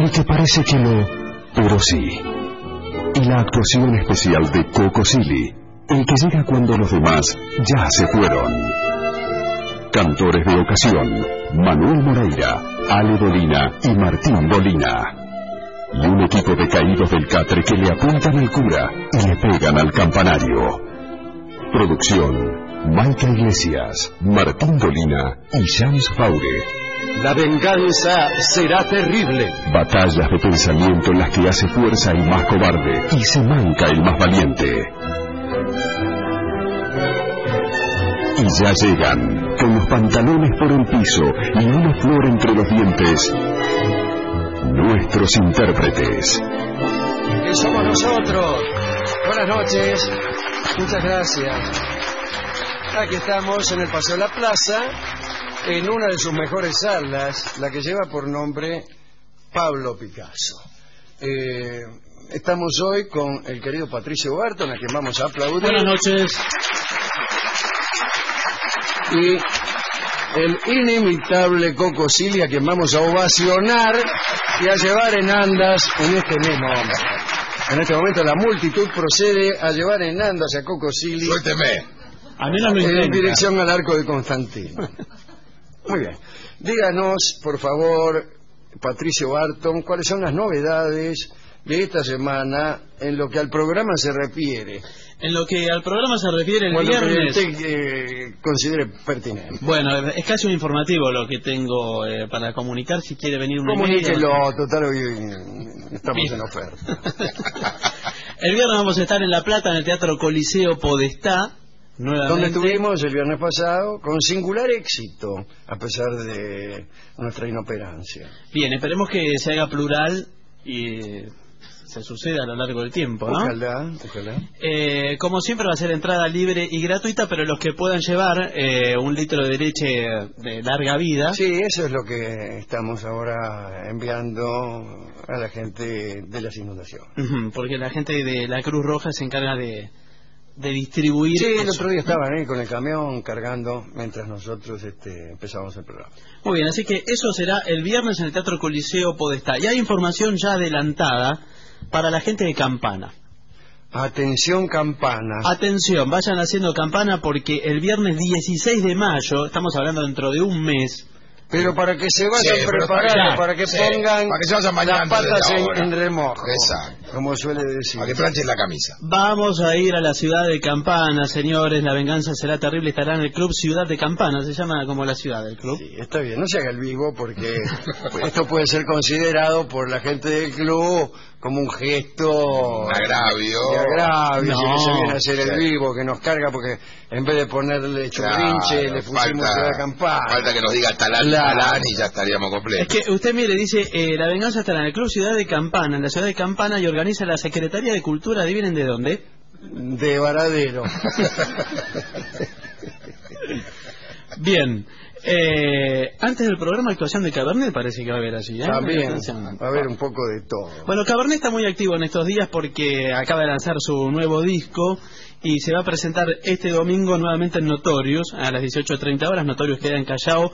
El que parece que no, pero sí. Y la actuación especial de Coco Silly, el que llega cuando los demás ya se fueron. Cantores de ocasión: Manuel Moreira, Ale Dolina y Martín Dolina. Y un equipo de caídos del catre que le apuntan al cura y le pegan al campanario. Producción: Maica Iglesias, Martín Dolina y Shams Faure. La venganza será terrible. Batallas de pensamiento en las que hace fuerza el más cobarde y se manca el más valiente. Y ya llegan, con los pantalones por el piso y una flor entre los dientes, nuestros intérpretes. ¿Qué somos nosotros? Buenas noches. Muchas gracias. Aquí estamos en el Paseo de la Plaza, en una de sus mejores salas, la que lleva por nombre Pablo Picasso. Estamos hoy con el querido Patricio Barton, a quien vamos a aplaudir. Buenas noches. Y el inimitable Coco Silly, a quien vamos a ovacionar y a llevar en andas en este mismo momento. En este momento la multitud procede a llevar en andas a Coco Silly. Suélteme. A mí no me En intenta. dirección al Arco de Constantino. Muy bien. Díganos, por favor, Patricio Barton, cuáles son las novedades de esta semana en lo que al programa se refiere. En lo que al programa se refiere, el Bueno, que viernes... usted considere pertinente. Bueno, es casi un informativo lo que tengo para comunicar. Si quiere venir una Comuníquelo, total, hoy estamos en oferta. El viernes vamos a estar en La Plata, en el Teatro Coliseo Podestá, nuevamente. Donde estuvimos el viernes pasado con singular éxito, a pesar de nuestra inoperancia. Bien, esperemos que se haga plural y se suceda a lo largo del tiempo, ¿no? Ojalá, ojalá. Como siempre va a ser entrada libre y gratuita, pero los que puedan llevar un litro de leche de larga vida. Sí, eso es lo que estamos ahora enviando a la gente de las inundaciones. Porque la gente de la Cruz Roja se encarga de distribuir. Sí, el eso. otro día estaban ahí con el camión cargando mientras nosotros empezábamos el programa. Muy bien, así que eso será el viernes en el Teatro Coliseo Podestá. Y hay información ya adelantada para la gente de Campana. Atención, Campana. Atención, vayan haciendo campana porque el viernes 16 de mayo, estamos hablando dentro de un mes. Pero para que se vayan Sí, pero preparando, para que sí, pongan para que se vayan bañando las patas desde ahora. en remojo. Exacto. Como suele decir. Para que planchen la camisa. Vamos a ir a la ciudad de Campana, señores. La venganza será terrible. Estará en el Club Ciudad de Campana. Se llama como la ciudad del club. Sí, está bien, no se haga el vivo porque esto puede ser considerado por la gente del club como un gesto Un agravio. de agravio, No. si no se viene a hacer el Sí. vivo, que nos carga porque en vez de ponerle churrinche le pusimos Ciudad de Campana. Falta que nos diga talán, Claro. talán y ya estaríamos Es completos. que usted mire, dice, la venganza estará en el Club Ciudad de Campana, en la ciudad de Campana, y organiza la Secretaría de Cultura. ¿Adivinen de dónde? De Varadero. Bien. Antes del programa actuación de Cabernet parece que va a haber así, ¿eh? También Atención. va a haber un poco de todo. Bueno, Cabernet está muy activo en estos días porque acaba de lanzar su nuevo disco y se va a presentar este domingo nuevamente en Notorious a las 18:30 horas. Notorious queda en Callao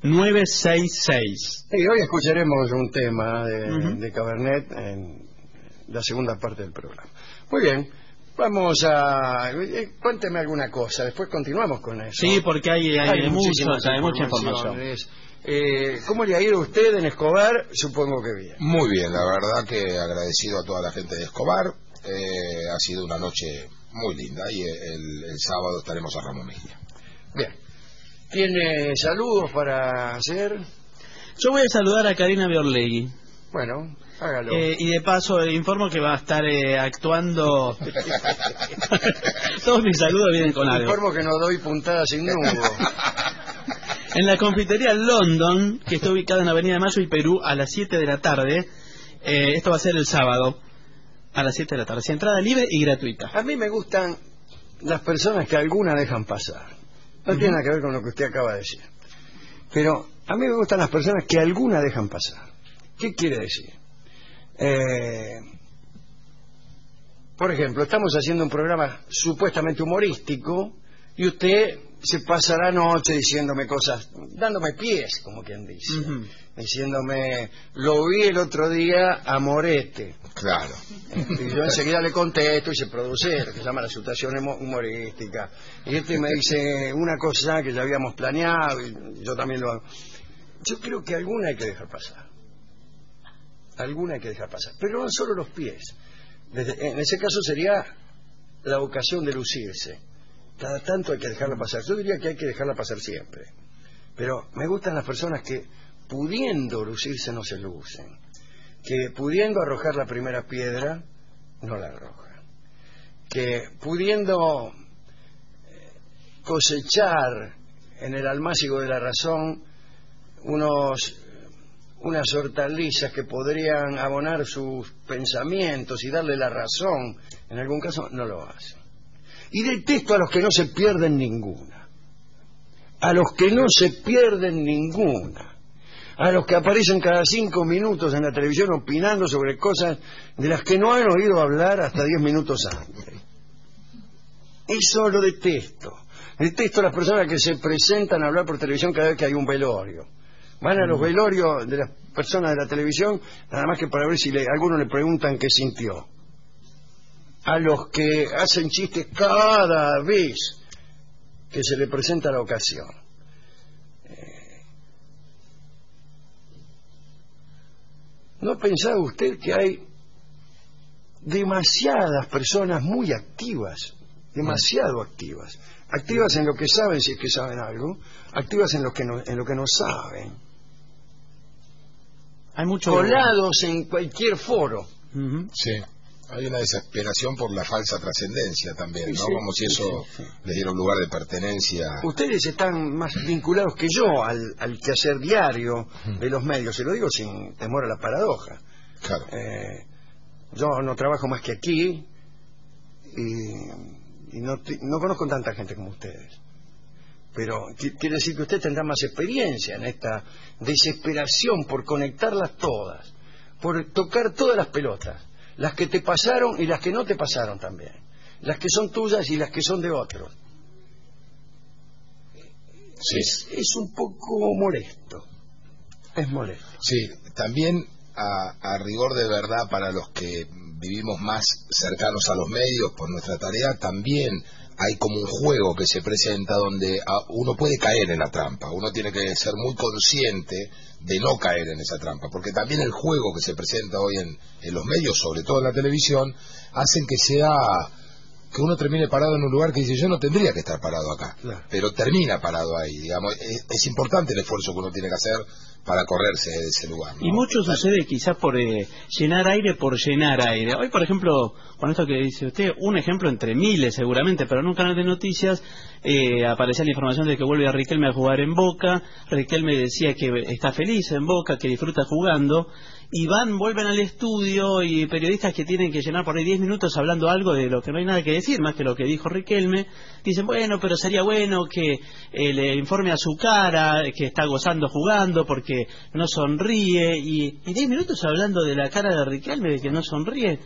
966. Y hoy escucharemos un tema de Cabernet en la segunda parte del programa. Muy bien, vamos a... cuénteme alguna cosa, después continuamos con eso. Sí, porque hay muchísimas mucha información. informaciones. ¿Cómo le ha ido a usted en Escobar? Supongo que bien. Muy bien, la verdad que agradecido a toda la gente de Escobar. Ha sido una noche muy linda y el sábado estaremos a Ramón Mejía. Bien. ¿Tiene saludos para hacer? Yo voy a saludar a Karina Biorlegui. Bueno, hágalo. Y de paso informo que va a estar actuando. Todos mis saludos vienen con algo. Informo que no doy puntadas sin nudo. En la confitería London, que está ubicada en Avenida Mayo y Perú, a las 7 de la tarde. Esto va a ser el sábado, a las 7 de la tarde. Si entrada libre y gratuita. A mí me gustan las personas que alguna dejan pasar. No tiene nada que ver con lo que usted acaba de decir. Pero a mí me gustan las personas que alguna dejan pasar. ¿Qué quiere decir? Por ejemplo, estamos haciendo un programa supuestamente humorístico y usted se pasa la noche diciéndome cosas, dándome pies, como quien dice, diciéndome, lo vi el otro día a Morete. Claro. Y yo enseguida le contesto y se produce lo que se llama la situación humorística. Y me dice una cosa que ya habíamos planeado y yo también lo hago. Yo creo que alguna hay que dejar pasar. Alguna hay que dejar pasar. Pero no solo los pies. En ese caso sería la ocasión de lucirse. Cada tanto hay que dejarla pasar. Yo diría que hay que dejarla pasar siempre. Pero me gustan las personas que, pudiendo lucirse, no se lucen. Que pudiendo arrojar la primera piedra, no la arrojan. Que pudiendo cosechar en el almácigo de la razón unas hortalizas que podrían abonar sus pensamientos y darle la razón, en algún caso no lo hacen. Y detesto a los que no se pierden ninguna. A los que no se pierden ninguna. A los que aparecen cada 5 minutos en la televisión opinando sobre cosas de las que no han oído hablar hasta 10 minutos antes. Eso lo detesto. Detesto a las personas que se presentan a hablar por televisión cada vez que hay un velorio. Van a los velorios de las personas de la televisión nada más que para ver si algunos le preguntan qué sintió. A los que hacen chistes cada vez que se le presenta la ocasión. ¿No ha pensado usted que hay demasiadas personas muy activas, demasiado activas? Activas en lo que saben, si es que saben algo, activas en lo que no saben. Hay mucho... Colados en cualquier foro. Sí. Hay una desesperación por la falsa trascendencia también, ¿no? Sí, Como si eso les diera un lugar de pertenencia. Ustedes están más vinculados que yo al quehacer diario de los medios, se lo digo sin temor a la paradoja. Claro. Yo no trabajo más que aquí y no conozco tanta gente como ustedes. Pero quiere decir que usted tendrá más experiencia en esta desesperación por conectarlas todas, por tocar todas las pelotas. Las que te pasaron y las que no te pasaron también. Las que son tuyas y las que son de otros. Sí. Es un poco molesto. Es molesto. Sí, también a rigor de verdad para los que vivimos más cercanos a los medios por nuestra tarea, también hay como un juego que se presenta donde uno puede caer en la trampa. Uno tiene que ser muy consciente de no caer en esa trampa, porque también el juego que se presenta hoy en los medios, sobre todo en la televisión, hacen que uno termine parado en un lugar que dice, yo no tendría que estar parado acá, claro, pero termina parado ahí, digamos. Es importante el esfuerzo que uno tiene que hacer para correrse de ese lugar, ¿no? Y mucho sucede quizás por llenar aire por llenar aire. Hoy, por ejemplo, con esto que dice usted, un ejemplo entre miles seguramente, pero en un canal de noticias aparecía la información de que vuelve a Riquelme a jugar en Boca. Riquelme decía que está feliz en Boca, que disfruta jugando, y vuelven al estudio y periodistas que tienen que llenar por ahí 10 minutos hablando algo de lo que no hay nada que decir, más que lo que dijo Riquelme. Dicen, bueno, pero sería bueno que le informe a su cara que está gozando jugando porque no sonríe, y 10 minutos hablando de la cara de Riquelme, de que no sonríe.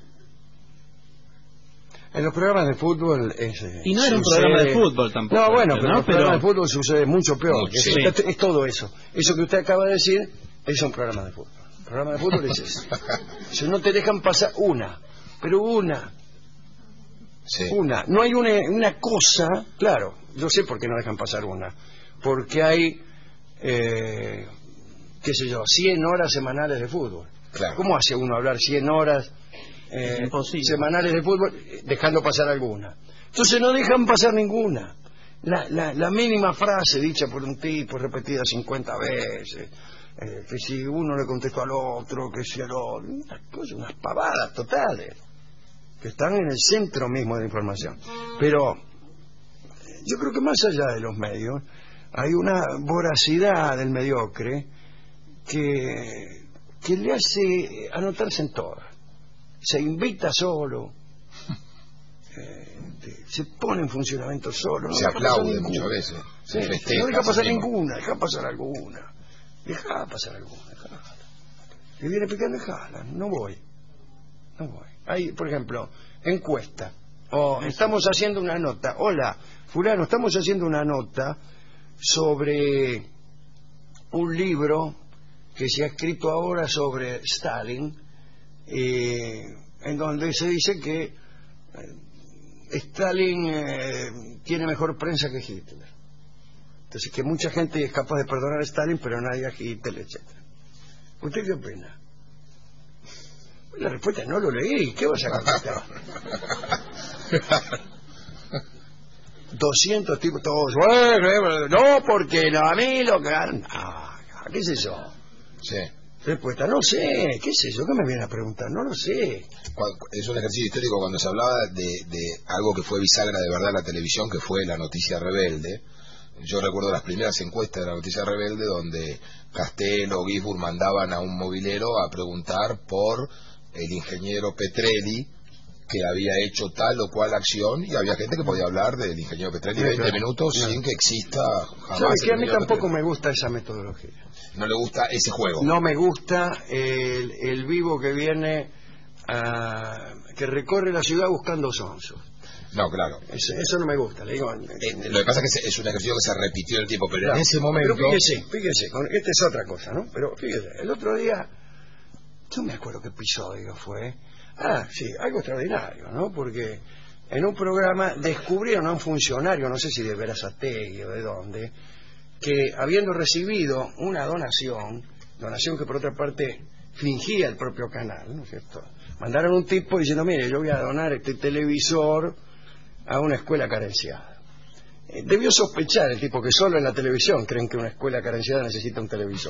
En los programas de fútbol y no era un programa de fútbol tampoco. No, bueno, pero en los programas de fútbol sucede mucho peor. Sí. Es todo eso. Eso que usted acaba de decir es un programa de fútbol. El programa de fútbol es eso. Si no te dejan pasar una, pero una. Sí. Una. No hay una cosa, claro, yo sé por qué no dejan pasar una. Porque hay, qué sé yo, 100 horas semanales de fútbol. Claro. ¿Cómo hace uno hablar 100 horas semanales de fútbol dejando pasar alguna? Entonces no dejan pasar ninguna. La mínima frase dicha por un tipo repetida 50 veces, que si uno le contestó al otro, que si al otro, unas pavadas totales que están en el centro mismo de la información. Pero yo creo que más allá de los medios hay una voracidad del mediocre que le hace anotarse en todas. Se invita solo, se pone en funcionamiento solo, se aplaude muchas veces, sí, no deja pasar ninguna, deja pasar alguna, que viene picando, dejala, no voy. Hay, por ejemplo, encuesta, O estamos haciendo una nota. Hola, fulano, estamos haciendo una nota sobre un libro que se ha escrito ahora sobre Stalin, en donde se dice que Stalin tiene mejor prensa que Hitler. Entonces, que mucha gente es capaz de perdonar a Stalin, pero nadie a Hitler, etc. ¿Usted qué opina? La respuesta es: no lo leí. ¿Qué vas a contestar? 200 tipos todos. No, porque no, a mí lo que... ¿qué es eso? Sí. Respuesta: no sé. ¿Qué es eso? ¿Qué me viene a preguntar? No lo sé. Es un ejercicio histórico cuando se hablaba de algo que fue bisagra de verdad en la televisión, que fue la noticia rebelde. Yo recuerdo las primeras encuestas de la noticia rebelde donde Castelo o Gisburg mandaban a un movilero a preguntar por el ingeniero Petrelli, que había hecho tal o cual acción, y había gente que podía hablar del ingeniero Petrelli 20 minutos sin que exista jamás. ¿Sabe que a mí tampoco me gusta esa metodología? No le gusta ese juego. No me gusta el vivo que viene que recorre la ciudad buscando sonsos. No, claro. Eso no me gusta. Le digo, lo que pasa es que es un ejercicio que se repitió en el tiempo, pero claro, en ese momento... Pero fíjese, esta es otra cosa, ¿no? Pero fíjese, el otro día, yo me acuerdo qué episodio fue. Sí, algo extraordinario, ¿no? Porque en un programa descubrieron a un funcionario, no sé si de Berazategui o de dónde, que habiendo recibido una donación que por otra parte fingía el propio canal, ¿no es cierto? Mandaron un tipo diciendo: mire, yo voy a donar este televisor a una escuela carenciada. Debió sospechar el tipo que solo en la televisión creen que una escuela carenciada necesita un televisor.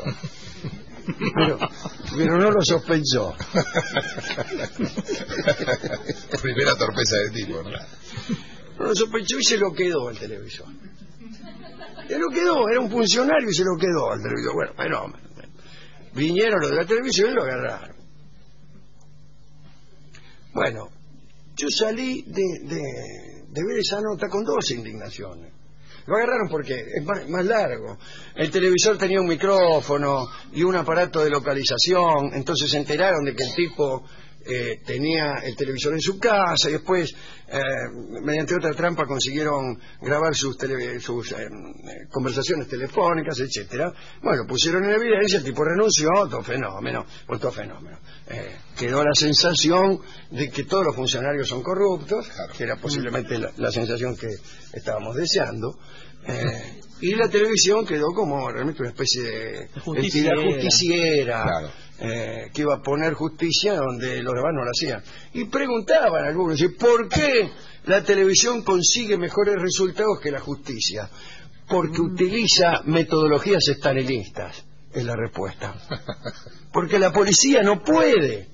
Pero no lo sospechó. Primera torpeza del tipo, ¿no? No lo sospechó y se lo quedó el televisor. Se lo quedó, era un funcionario y se lo quedó el televisor. Bueno, fenómeno. Vinieron los de la televisión y lo agarraron. Bueno, yo salí de ver esa nota con dos indignaciones. Lo agarraron porque es más largo. El televisor tenía un micrófono y un aparato de localización, entonces se enteraron de que el tipo tenía el televisor en su casa y después, mediante otra trampa, consiguieron grabar sus conversaciones telefónicas, etcétera. Bueno, pusieron en evidencia, el tipo renunció, otro fenómeno. Quedó la sensación de que todos los funcionarios son corruptos, que era posiblemente la sensación que estábamos deseando. Y la televisión quedó como realmente una especie de entidad justiciera, claro, que iba a poner justicia donde los demás no la hacían. Y preguntaban algunos: ¿por qué la televisión consigue mejores resultados que la justicia? Porque utiliza metodologías estalinistas, es la respuesta. Porque la policía no puede,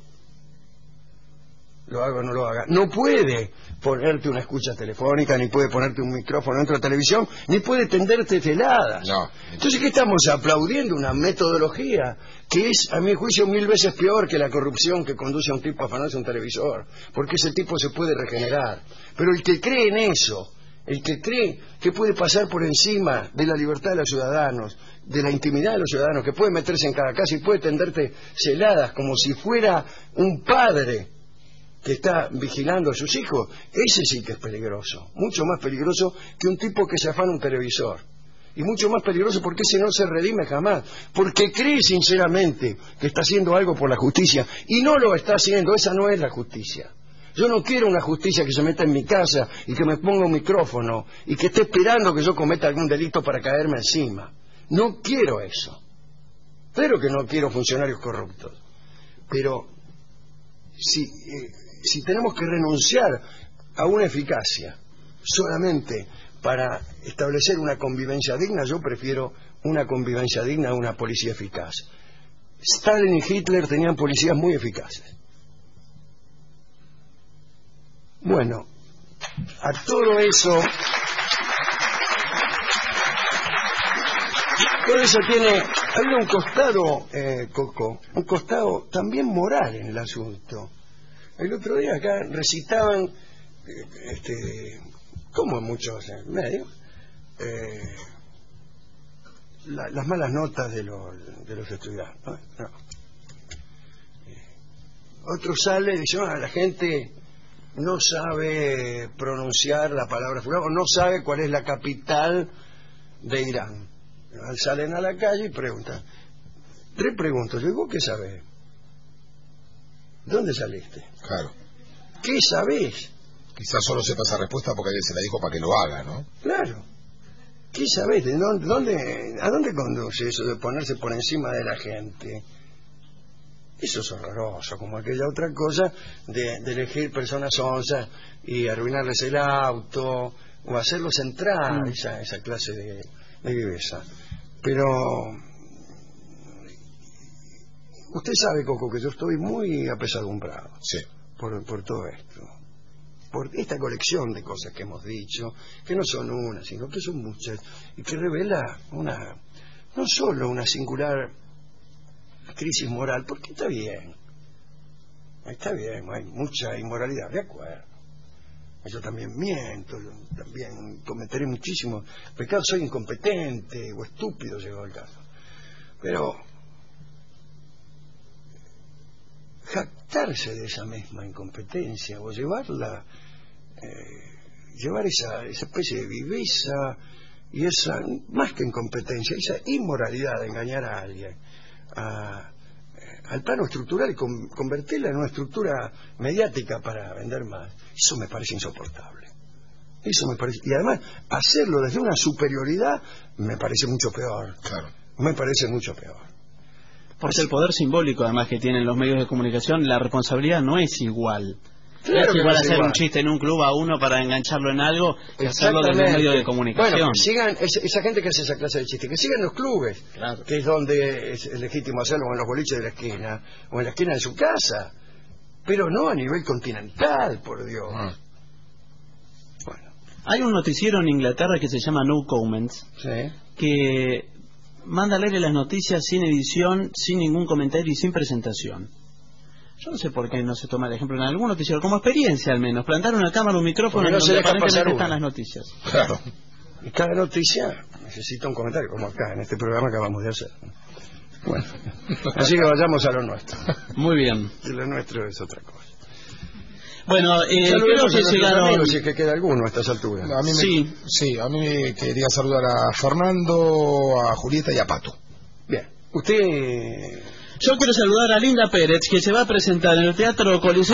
lo haga o no lo haga, no puede ponerte una escucha telefónica, ni puede ponerte un micrófono dentro de la televisión, ni puede tenderte teladas. No. Entonces, ¿qué estamos aplaudiendo? Una metodología que es, a mi juicio, 1000 veces peor que la corrupción que conduce a un tipo a afanarse un televisor, porque ese tipo se puede regenerar. Pero el que cree en eso, el que cree que puede pasar por encima de la libertad de los ciudadanos, de la intimidad de los ciudadanos, que puede meterse en cada casa y puede tenderte celadas como si fuera un padre que está vigilando a sus hijos, ese sí que es peligroso, mucho más peligroso que un tipo que se afana un televisor, y mucho más peligroso porque ese no se redime jamás, porque cree sinceramente que está haciendo algo por la justicia y no lo está haciendo. Esa no es la justicia. Yo no quiero una justicia que se meta en mi casa y que me ponga un micrófono y que esté esperando que yo cometa algún delito para caerme encima. No quiero eso. Pero que no quiero funcionarios corruptos. Pero si tenemos que renunciar a una eficacia solamente para establecer una convivencia digna, yo prefiero una convivencia digna a una policía eficaz. Stalin y Hitler tenían policías muy eficaces. Bueno, a todo eso hay un costado, Coco, un costado también moral en el asunto. El otro día acá recitaban, como en muchos medios, las malas notas de los estudiantes, ¿no? Otro sale y dice: la gente no sabe pronunciar la palabra fulano, o no sabe cuál es la capital de Irán. Salen a la calle y preguntan. 3 preguntas. Yo digo, ¿qué sabes? ¿Dónde saliste? Claro. ¿Qué sabés? Quizás solo sepa esa respuesta porque alguien se la dijo para que lo haga, ¿no? Claro. ¿Qué sabés? ¿A dónde conduce eso de ponerse por encima de la gente? Eso es horroroso, como aquella otra cosa de elegir personas onzas y arruinarles el auto o hacerlos entrar, esa clase de viveza. Pero usted sabe, Coco, que yo estoy muy apesadumbrado, sí, por todo esto, por esta colección de cosas que hemos dicho, que no son una, sino que son muchas, y que revela no solo una singular crisis moral, porque está bien, hay mucha inmoralidad, de acuerdo. Yo también miento, yo también cometeré muchísimos pecados, soy incompetente o estúpido, llegado el caso. Pero jactarse de esa misma incompetencia o llevar esa especie de viveza y esa, más que incompetencia, esa inmoralidad de engañar a alguien al plano estructural y convertirla en una estructura mediática para vender más, eso me parece insoportable. Y además hacerlo desde una superioridad me parece mucho peor. Claro. Me parece mucho peor. Porque el poder simbólico además que tienen los medios de comunicación, la responsabilidad no es igual. Claro, no es igual hacer igual un chiste en un club a uno para engancharlo en algo que hacerlo desde un medio de comunicación. Bueno, sigan esa gente que hace esa clase de chistes, que sigan los clubes, claro, que es donde es legítimo hacerlo, o en los boliches de la esquina, o en la esquina de su casa, pero no a nivel continental, por Dios. Bueno. Hay un noticiero en Inglaterra que se llama No Comments, ¿Sí? que manda al aire las noticias sin edición, sin ningún comentario y sin presentación. Yo no sé por qué no se toma el ejemplo en algún noticiero, como experiencia al menos, plantar una cámara, un micrófono en donde aparentemente están las noticias. Claro. Y cada noticia necesita un comentario, como acá, en este programa que acabamos de hacer. Bueno, así que vayamos a lo nuestro. Muy bien. Y lo nuestro es otra cosa. Bueno, creo que llegaron... amigos, si es que queda alguno a estas alturas. A mí a mí me quería saludar a Fernando, a Julieta y a Pato. Bien, usted... Yo quiero saludar a Linda Pérez, que se va a presentar en el Teatro Coliseo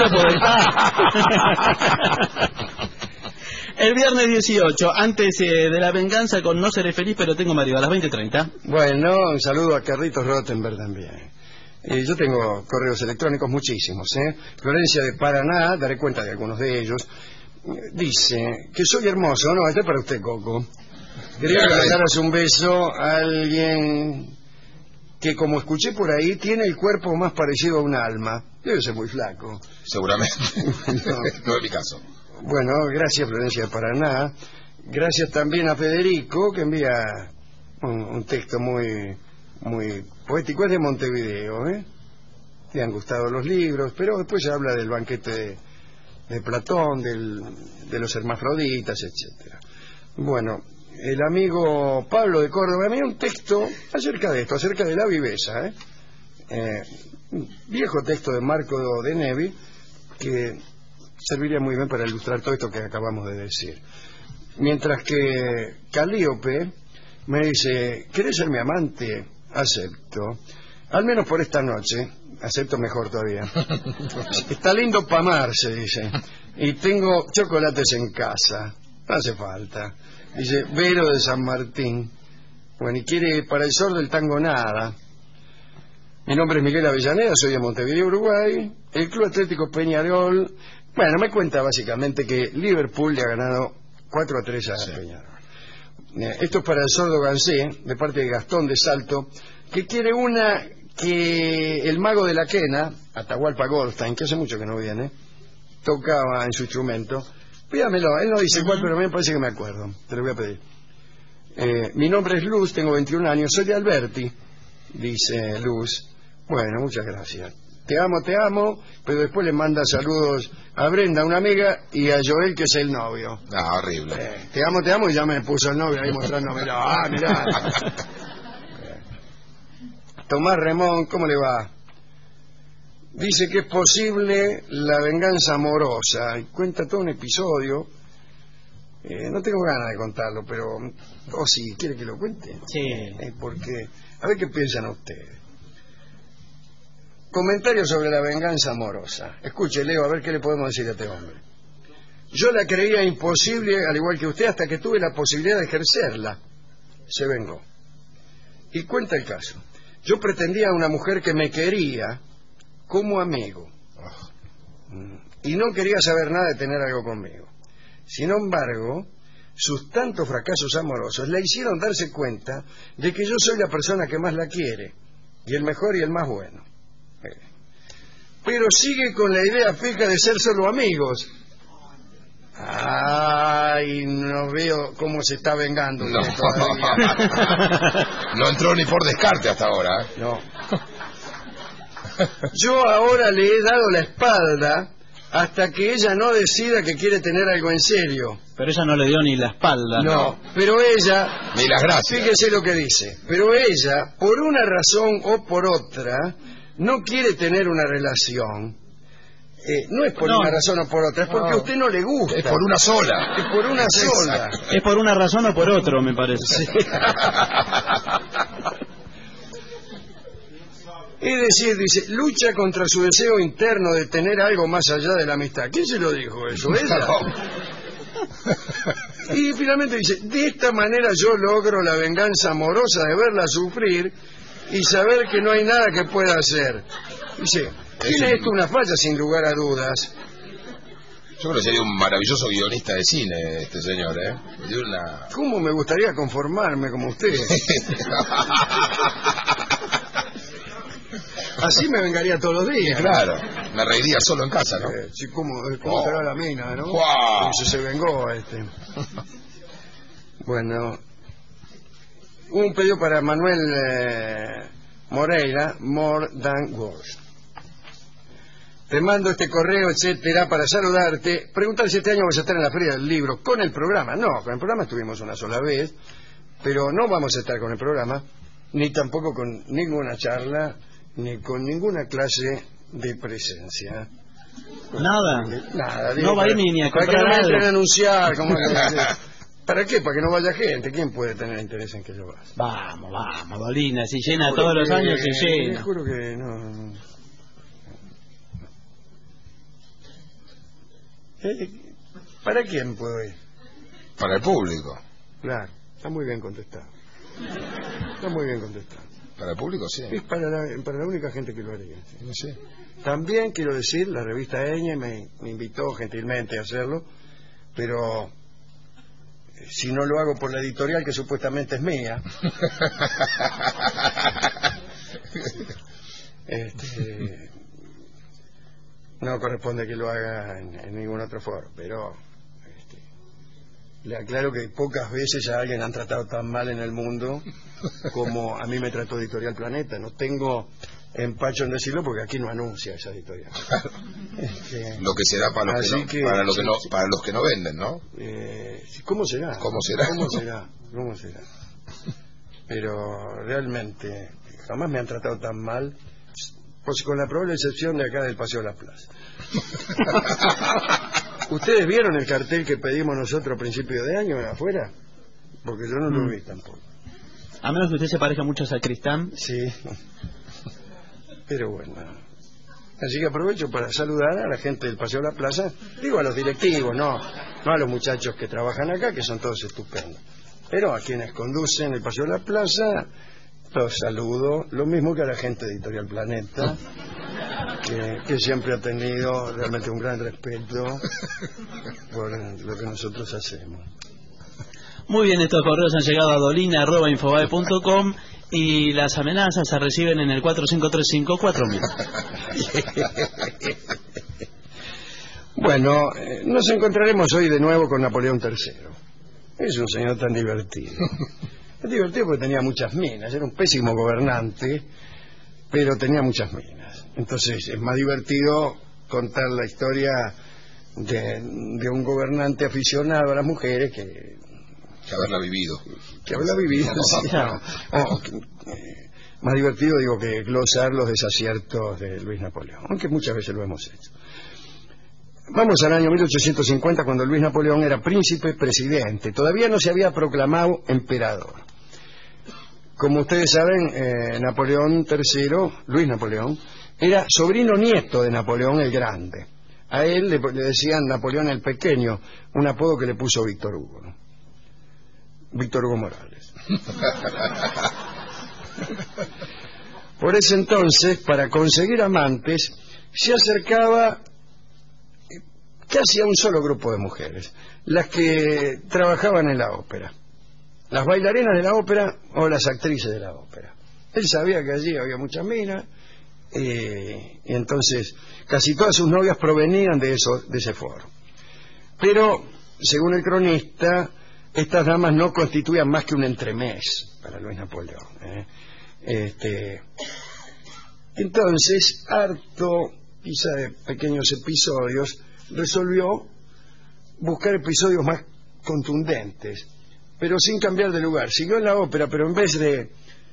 el viernes 18, antes de La Venganza, con No Seré Feliz, pero tengo marido, a las 20:30. Bueno, un saludo a Carlitos Rottenberg también. Yo tengo correos electrónicos muchísimos, Florencia de Paraná, daré cuenta de algunos de ellos. Dice que soy hermoso, ¿no? Este es para usted, Coco. Quería que le daras un beso a alguien que, como escuché por ahí, tiene el cuerpo más parecido a un alma. Debe ser muy flaco. Seguramente. No es mi caso. Bueno, gracias, Florencia de Paraná. Gracias también a Federico, que envía un texto muy poético. Es de Montevideo, Le han gustado los libros, pero después se habla del banquete de Platón, de los hermafroditas, etcétera. Bueno, el amigo Pablo de Córdoba me dio un texto acerca de esto, acerca de la viveza, un viejo texto de Marco de Nevi que serviría muy bien para ilustrar todo esto que acabamos de decir. Mientras que Calíope me dice: ¿querés ser mi amante? Acepto, al menos por esta noche. Acepto mejor todavía. Está lindo para amarse, dice, y tengo chocolates en casa, no hace falta. Dice: Vero de San Martín. Bueno, y quiere para el sol del tango nada. Mi nombre es Miguel Avellaneda, soy de Montevideo, Uruguay. El Club Atlético Peñarol. Bueno, me cuenta básicamente que Liverpool le ha ganado 4-3 a Peñarol. Esto es para el sordo Gansé, de parte de Gastón de Salto, que quiere una que el mago de la quena, Atahualpa Goldstein, que hace mucho que no viene, tocaba en su instrumento. Pídamelo, él no dice cuál, pero a mí me parece que me acuerdo. Te lo voy a pedir. Mi nombre es Luz, tengo 21 años, soy de Alberti, dice Luz. Bueno, muchas gracias. Te amo, pero después le manda saludos a Brenda, una amiga, y a Joel, que es el novio. Ah, horrible. Te amo, y ya me puso el novio ahí mostrándomelo. Ah, mirá. Tomás Remón, ¿cómo le va? Dice que es posible la venganza amorosa y cuenta todo un episodio. No tengo ganas de contarlo, pero... ¿O si quiere que lo cuente? Sí. Porque... A ver qué piensan ustedes. Comentarios sobre la venganza amorosa. Escuche, Leo, a ver qué le podemos decir a este hombre. Yo la creía imposible, al igual que usted, hasta que tuve la posibilidad de ejercerla. Se vengó. Y cuenta el caso. Yo pretendía a una mujer que me quería como amigo. Y no quería saber nada de tener algo conmigo. Sin embargo, sus tantos fracasos amorosos le hicieron darse cuenta de que yo soy la persona que más la quiere, y el mejor y el más bueno. Pero sigue con la idea fija de ser solo amigos. Ay, no veo cómo se está vengando. No. No entró ni por descarte hasta ahora. No. Yo ahora le he dado la espalda hasta que ella no decida que quiere tener algo en serio. Pero ella no le dio ni la espalda. No, pero ella... Ni las gracias. Fíjese lo que dice. Pero ella, por una razón o por otra, no quiere tener una relación. No es por una razón o por otra, es porque a usted no le gusta. Es por una sola. Es por una sola. Es por una razón o por otro, me parece. Sí. Es decir, dice, lucha contra su deseo interno de tener algo más allá de la amistad. ¿Quién se lo dijo eso? ¿Ella? Y finalmente dice, de esta manera yo logro la venganza amorosa de verla sufrir y saber que no hay nada que pueda hacer. Dice, tiene esto una falla sin lugar a dudas. Yo creo que sería un maravilloso guionista de cine este señor, ¿eh? ¿Cómo me gustaría conformarme como usted? Así me vengaría todos los días. Claro, me reiría solo en casa, ¿no? Sí, ¿cómo estará la mina, no? Wow. Se vengó Bueno, un pedido para Manuel Moreira, More Than Words. Te mando este correo, etcétera, para saludarte. Preguntar si este año vas a estar en la Feria del Libro con el programa. No, con el programa estuvimos una sola vez, pero no vamos a estar con el programa, ni tampoco con ninguna charla, ni con ninguna clase de presencia. Nada. Nada. Digo, No va a ir ni a comprar para que no me entren a algo. anunciar. ¿Para qué? Para que no vaya gente. ¿Quién puede tener interés en que yo vaya? Vamos, Dolina, si llena todos los años, se llena. Te juro que no. ¿Para quién puedo ir? Para el público. Claro, está muy bien contestado. Está muy bien contestado. Para el público, sí. Es para la única gente que lo haría. No sé. También quiero decir, la revista Eñe me invitó gentilmente a hacerlo, pero si no lo hago por la editorial que supuestamente es mía, no corresponde que lo haga en ningún otro foro, pero le aclaro que pocas veces a alguien han tratado tan mal en el mundo como a mí me trató Editorial Planeta. No tengo empacho en decirlo porque aquí no anuncia esa editorial. Lo que será para los para los que no venden, ¿no? ¿Cómo será? ¿Cómo será? ¿Cómo será? Pero realmente jamás me han tratado tan mal, pues con la probable excepción de acá del Paseo de la Plaza. ¿Ustedes vieron el cartel que pedimos nosotros a principio de año afuera? Porque yo no lo vi tampoco. A menos que usted se parezca mucho a Sacristán. Sí. Pero bueno. Así que aprovecho para saludar a la gente del Paseo de la Plaza. Digo a los directivos, no a los muchachos que trabajan acá, que son todos estupendos. Pero a quienes conducen el Paseo de la Plaza, los saludo. Lo mismo que a la gente de Editorial Planeta, que siempre ha tenido realmente un gran respeto por lo que nosotros hacemos. Muy bien, estos correos han llegado a dolina@infobae.com y las amenazas se reciben en el 4535-4000. Bueno, nos encontraremos hoy de nuevo con Napoleón III. Es un señor tan divertido. Es divertido porque tenía muchas minas, era un pésimo gobernante, pero tenía muchas minas. Entonces es más divertido contar la historia de un gobernante aficionado a las mujeres que haberla vivido. Que haberla vivido, sí, no. más divertido, digo, que glosar los desaciertos de Luis Napoleón, aunque muchas veces lo hemos hecho. Vamos al año 1850, cuando Luis Napoleón era príncipe presidente. Todavía no se había proclamado emperador. Como ustedes saben, Napoleón III, Luis Napoleón, era sobrino nieto de Napoleón el Grande. A él le decían Napoleón el Pequeño, un apodo que le puso Víctor Hugo, ¿no? Víctor Hugo Morales. Por ese entonces, para conseguir amantes, se acercaba casi a un solo grupo de mujeres, las que trabajaban en la ópera, las bailarinas de la ópera o las actrices de la ópera. Él sabía que allí había muchas minas, y entonces casi todas sus novias provenían de ese foro. Pero, según el cronista, estas damas no constituían más que un entremés para Luis Napoleón. Entonces, harto quizá de pequeños episodios, resolvió buscar episodios más contundentes, pero sin cambiar de lugar. Siguió en la ópera, pero en vez de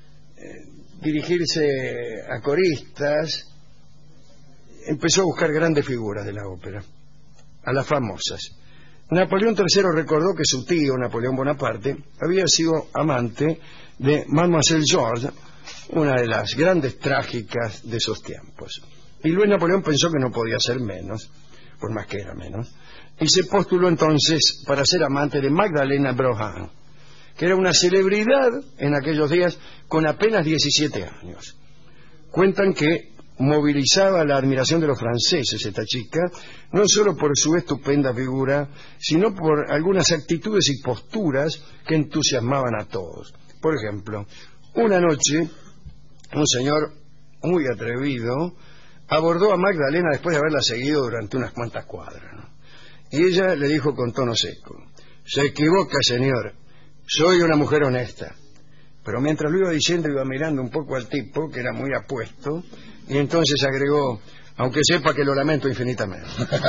dirigirse a coristas, empezó a buscar grandes figuras de la ópera, a las famosas. Napoleón III recordó que su tío, Napoleón Bonaparte, había sido amante de Mademoiselle Georges, una de las grandes trágicas de esos tiempos. Y Luis Napoleón pensó que no podía ser menos, por más que era menos, y se postuló entonces para ser amante de Magdalena Brohan, que era una celebridad en aquellos días con apenas 17 años. Cuentan que movilizaba la admiración de los franceses esta chica, no solo por su estupenda figura, sino por algunas actitudes y posturas que entusiasmaban a todos. Por ejemplo, una noche, un señor muy atrevido abordó a Magdalena después de haberla seguido durante unas cuantas cuadras, ¿no? Y ella le dijo con tono seco: «Se equivoca, señor, soy una mujer honesta». Pero mientras lo iba diciendo, iba mirando un poco al tipo, que era muy apuesto, y entonces agregó: «Aunque sepa que lo lamento infinitamente».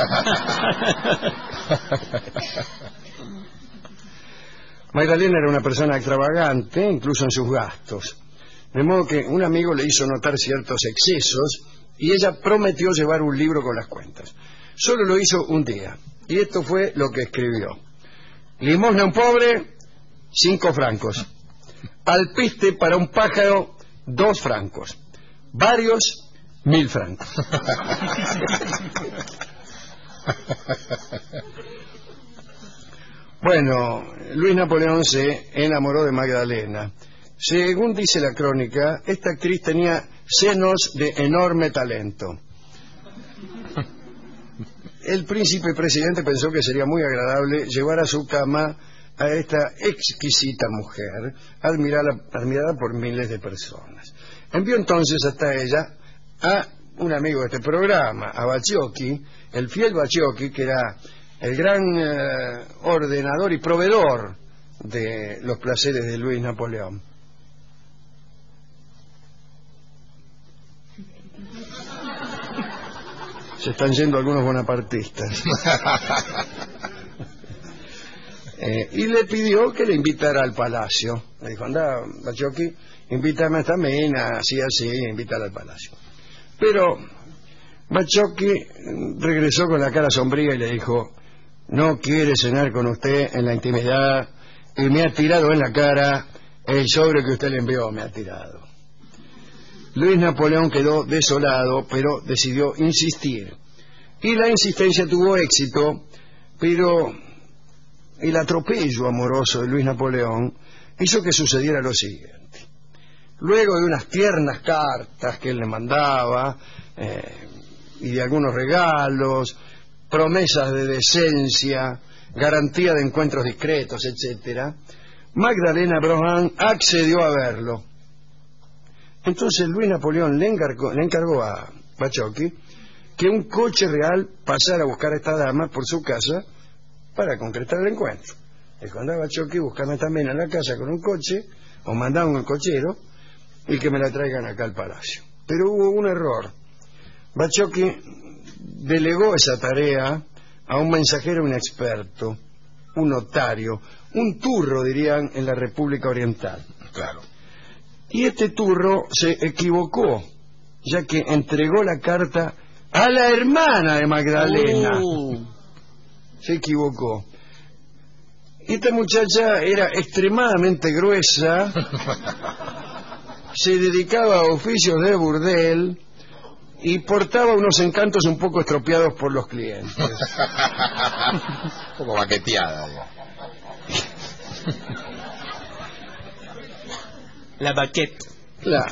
Magdalena era una persona extravagante, incluso en sus gastos, de modo que un amigo le hizo notar ciertos excesos y ella prometió llevar un libro con las cuentas. Solo lo hizo un día, y esto fue lo que escribió: «Limosna a un pobre, 5 francos. Alpiste para un pájaro, 2 francos. Varios, 1000 francos». Bueno, Luis Napoleón se enamoró de Magdalena. Según dice la crónica, esta actriz tenía senos de enorme talento. El príncipe presidente pensó que sería muy agradable llevar a su cama a esta exquisita mujer, admirada por miles de personas. Envió entonces hasta ella a un amigo de este programa, a Bacciochi, el fiel Bacciochi, que era el gran ordenador y proveedor de los placeres de Luis Napoleón. Se están yendo algunos bonapartistas. Y le pidió que le invitara al palacio. Le dijo: «Anda, Bacciochi, invítame a esta mina, así, invítala al palacio». Pero Bacciochi regresó con la cara sombría y le dijo: «No quiere cenar con usted en la intimidad y me ha tirado en la cara el sobre que usted le envió, me ha tirado». Luis Napoleón quedó desolado, pero decidió insistir. Y la insistencia tuvo éxito, pero el atropello amoroso de Luis Napoleón hizo que sucediera lo siguiente. Luego de unas tiernas cartas que él le mandaba, y de algunos regalos, promesas de decencia, garantía de encuentros discretos, etc., Magdalena Brohan accedió a verlo. Entonces Luis Napoleón le encargó a Bacciochi que un coche real pasara a buscar a esta dama por su casa para concretar el encuentro. Le dijo: «Andaba Bacciochi, buscame también en la casa con un coche, o mandaba un cochero, y que me la traigan acá al palacio». Pero hubo un error. Bacciochi delegó esa tarea a un mensajero inexperto, un notario, un turro, dirían en la República Oriental. Claro. Y este turro se equivocó, ya que entregó la carta a la hermana de Magdalena. Se equivocó. Esta muchacha era extremadamente gruesa, se dedicaba a oficios de burdel y portaba unos encantos un poco estropeados por los clientes. Un poco baqueteada. Digamos. La baquette. Claro.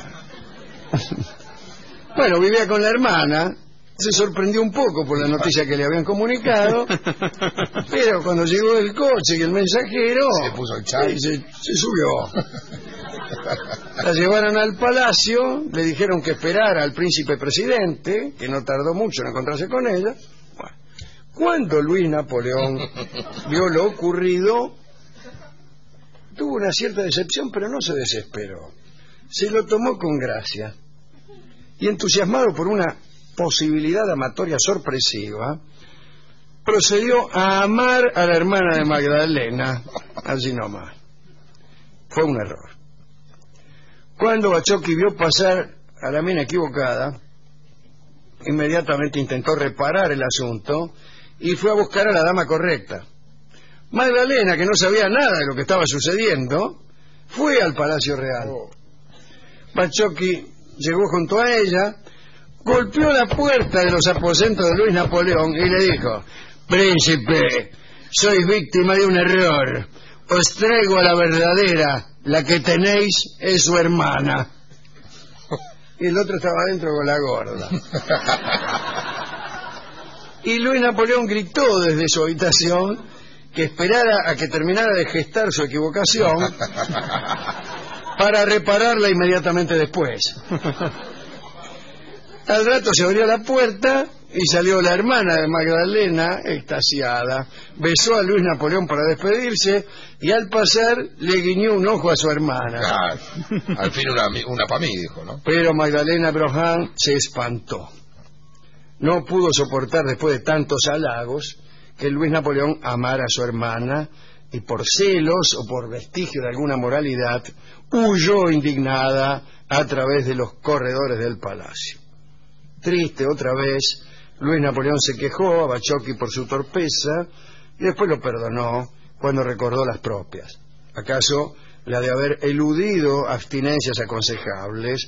Bueno, vivía con la hermana, se sorprendió un poco por la noticia que le habían comunicado, pero cuando llegó el coche y el mensajero se puso el chal. Se subió. La llevaron al palacio, le dijeron que esperara al príncipe presidente, que no tardó mucho en encontrarse con ella. Bueno, cuando Luis Napoleón vio lo ocurrido, tuvo una cierta decepción, pero no se desesperó. Se lo tomó con gracia. Y entusiasmado por una posibilidad amatoria sorpresiva, procedió a amar a la hermana de Magdalena, así nomás. Fue un error. Cuando Bachoqui vio pasar a la mina equivocada, inmediatamente intentó reparar el asunto y fue a buscar a la dama correcta. Magdalena, que no sabía nada de lo que estaba sucediendo, fue al Palacio Real. Bachoqui llegó junto a ella, golpeó la puerta de los aposentos de Luis Napoleón y le dijo: príncipe, sois víctima de un error. Os traigo a la verdadera, la que tenéis es su hermana. Y el otro estaba adentro con la gorda. Y Luis Napoleón gritó desde su habitación que esperara a que terminara de gestar su equivocación para repararla inmediatamente después. Al rato se abrió la puerta y salió la hermana de Magdalena, extasiada. Besó a Luis Napoleón para despedirse y al pasar le guiñó un ojo a su hermana. Claro. Al fin una para mí, dijo, ¿no? Pero Magdalena Brohan se espantó. No pudo soportar, después de tantos halagos, que Luis Napoleón amara a su hermana y por celos o por vestigio de alguna moralidad huyó indignada a través de los corredores del palacio. Triste otra vez, Luis Napoleón se quejó a Bachoqui por su torpeza y después lo perdonó cuando recordó las propias. ¿Acaso la de haber eludido abstinencias aconsejables?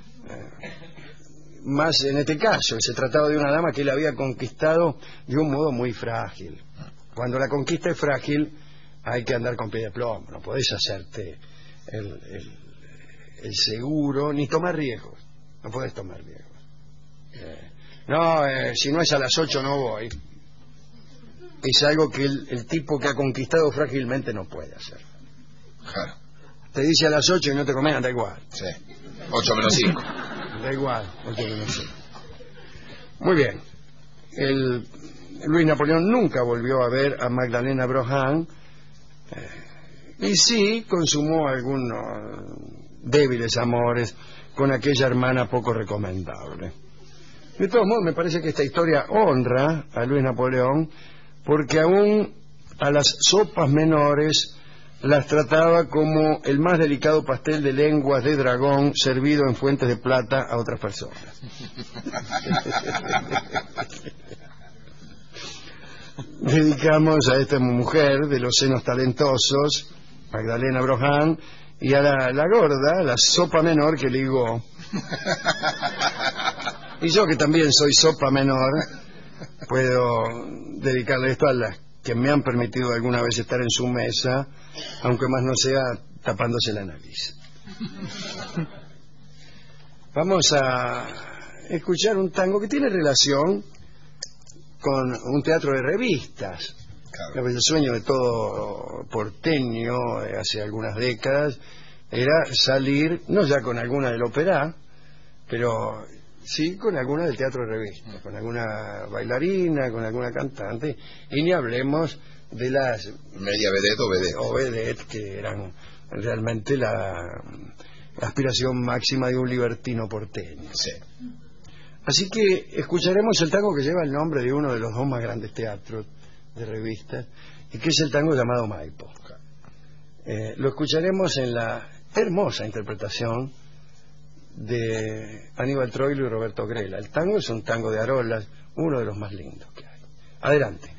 Más en este caso, se trataba de una dama que él había conquistado de un modo muy frágil. Cuando la conquista es frágil, hay que andar con pie de plomo, no podés hacerte el seguro, ni tomar riesgos, no podés tomar riesgos. Si no es a las 8 no voy. Es algo que el tipo que ha conquistado frágilmente no puede hacer. Claro. Te dice a las 8 y no te comen, da igual. Sí. 8 menos 5. Da igual, 8 menos 5. Muy bien. Luis Napoleón nunca volvió a ver a Magdalena Brohan y sí consumó algunos débiles amores con aquella hermana poco recomendable. De todos modos, me parece que esta historia honra a Luis Napoleón porque aún a las sopas menores las trataba como el más delicado pastel de lenguas de dragón servido en fuentes de plata a otras personas. Dedicamos a esta mujer de los senos talentosos, Magdalena Brohan, y a la gorda, la sopa menor que ligó. Y yo, que también soy sopa menor, puedo dedicarle esto a las que me han permitido alguna vez estar en su mesa, aunque más no sea tapándose la nariz. Vamos a escuchar un tango que tiene relación con un teatro de revistas. Claro. El sueño de todo porteño hace algunas décadas era salir, no ya con alguna del ópera, pero sí con alguna del teatro de revista, con alguna bailarina, con alguna cantante, y ni hablemos de las media vedette o vedette, que eran realmente la aspiración máxima de un libertino porteño. Sí. Así que escucharemos el tango que lleva el nombre de uno de los dos más grandes teatros de revistas, y que es el tango llamado Maipo. Lo escucharemos en la hermosa interpretación de Aníbal Troilo y Roberto Grela. El tango es un tango de Arolas, uno de los más lindos que hay. Adelante.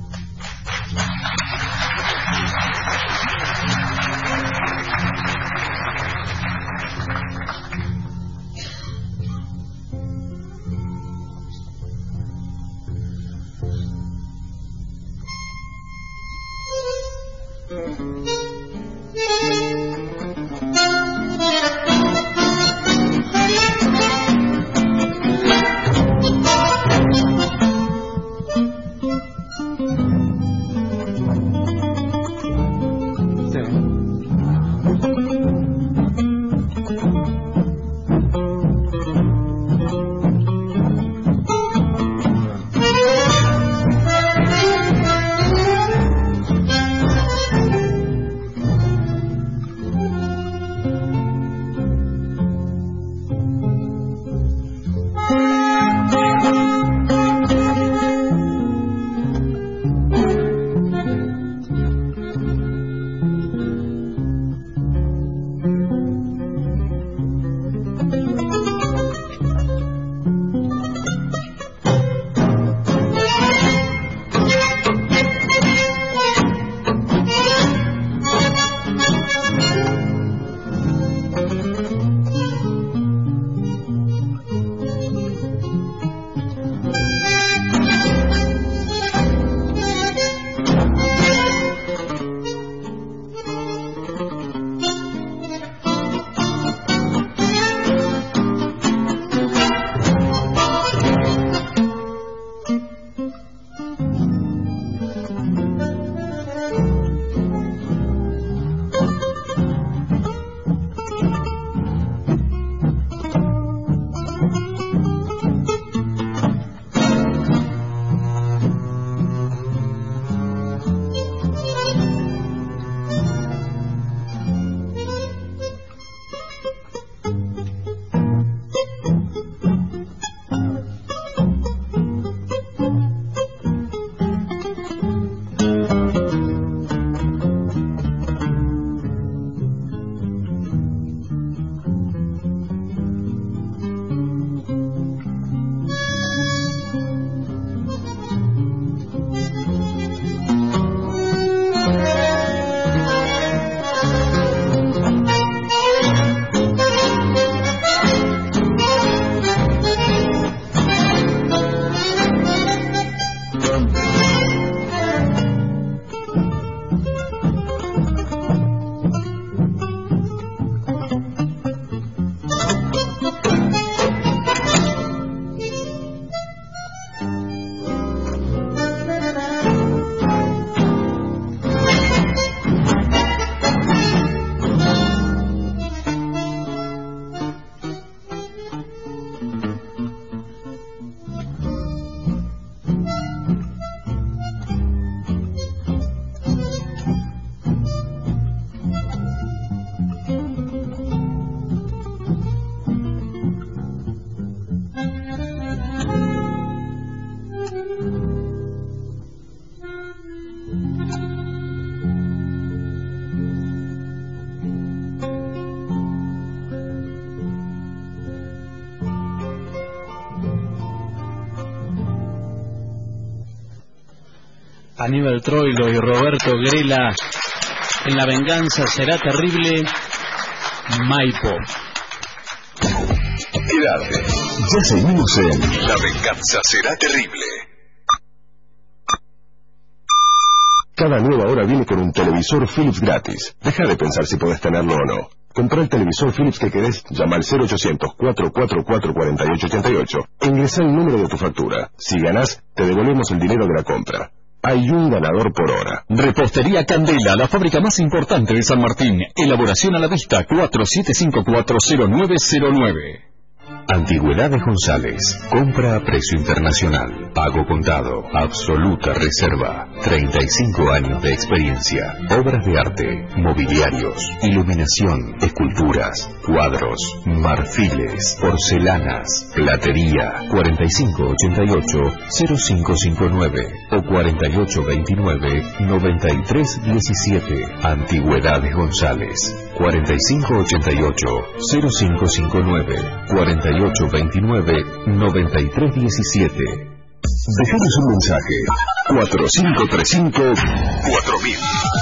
Aníbal Troilo y Roberto Grela en La venganza será terrible, Maipo. Quédate. Ya seguimos en La venganza será terrible. Cada nueva hora viene con un televisor Philips gratis. Deja de pensar si podés tenerlo o no. Comprá el televisor Philips que querés, llama al 0800-444-4888 e ingresá el número de tu factura. Si ganás, te devolvemos el dinero de la compra. Hay un ganador por hora. Repostería Candela, la fábrica más importante de San Martín. Elaboración a la vista, 47540909. Antigüedades González. Compra a precio internacional. Pago contado. Absoluta reserva. 35 años de experiencia. Obras de arte. Mobiliarios. Iluminación. Esculturas. Cuadros. Marfiles. Porcelanas. Platería. 4588-0559 o 4829-9317. Antigüedades González. 4588-0559, 4829-9317. Dejanos un mensaje. 4535-4000.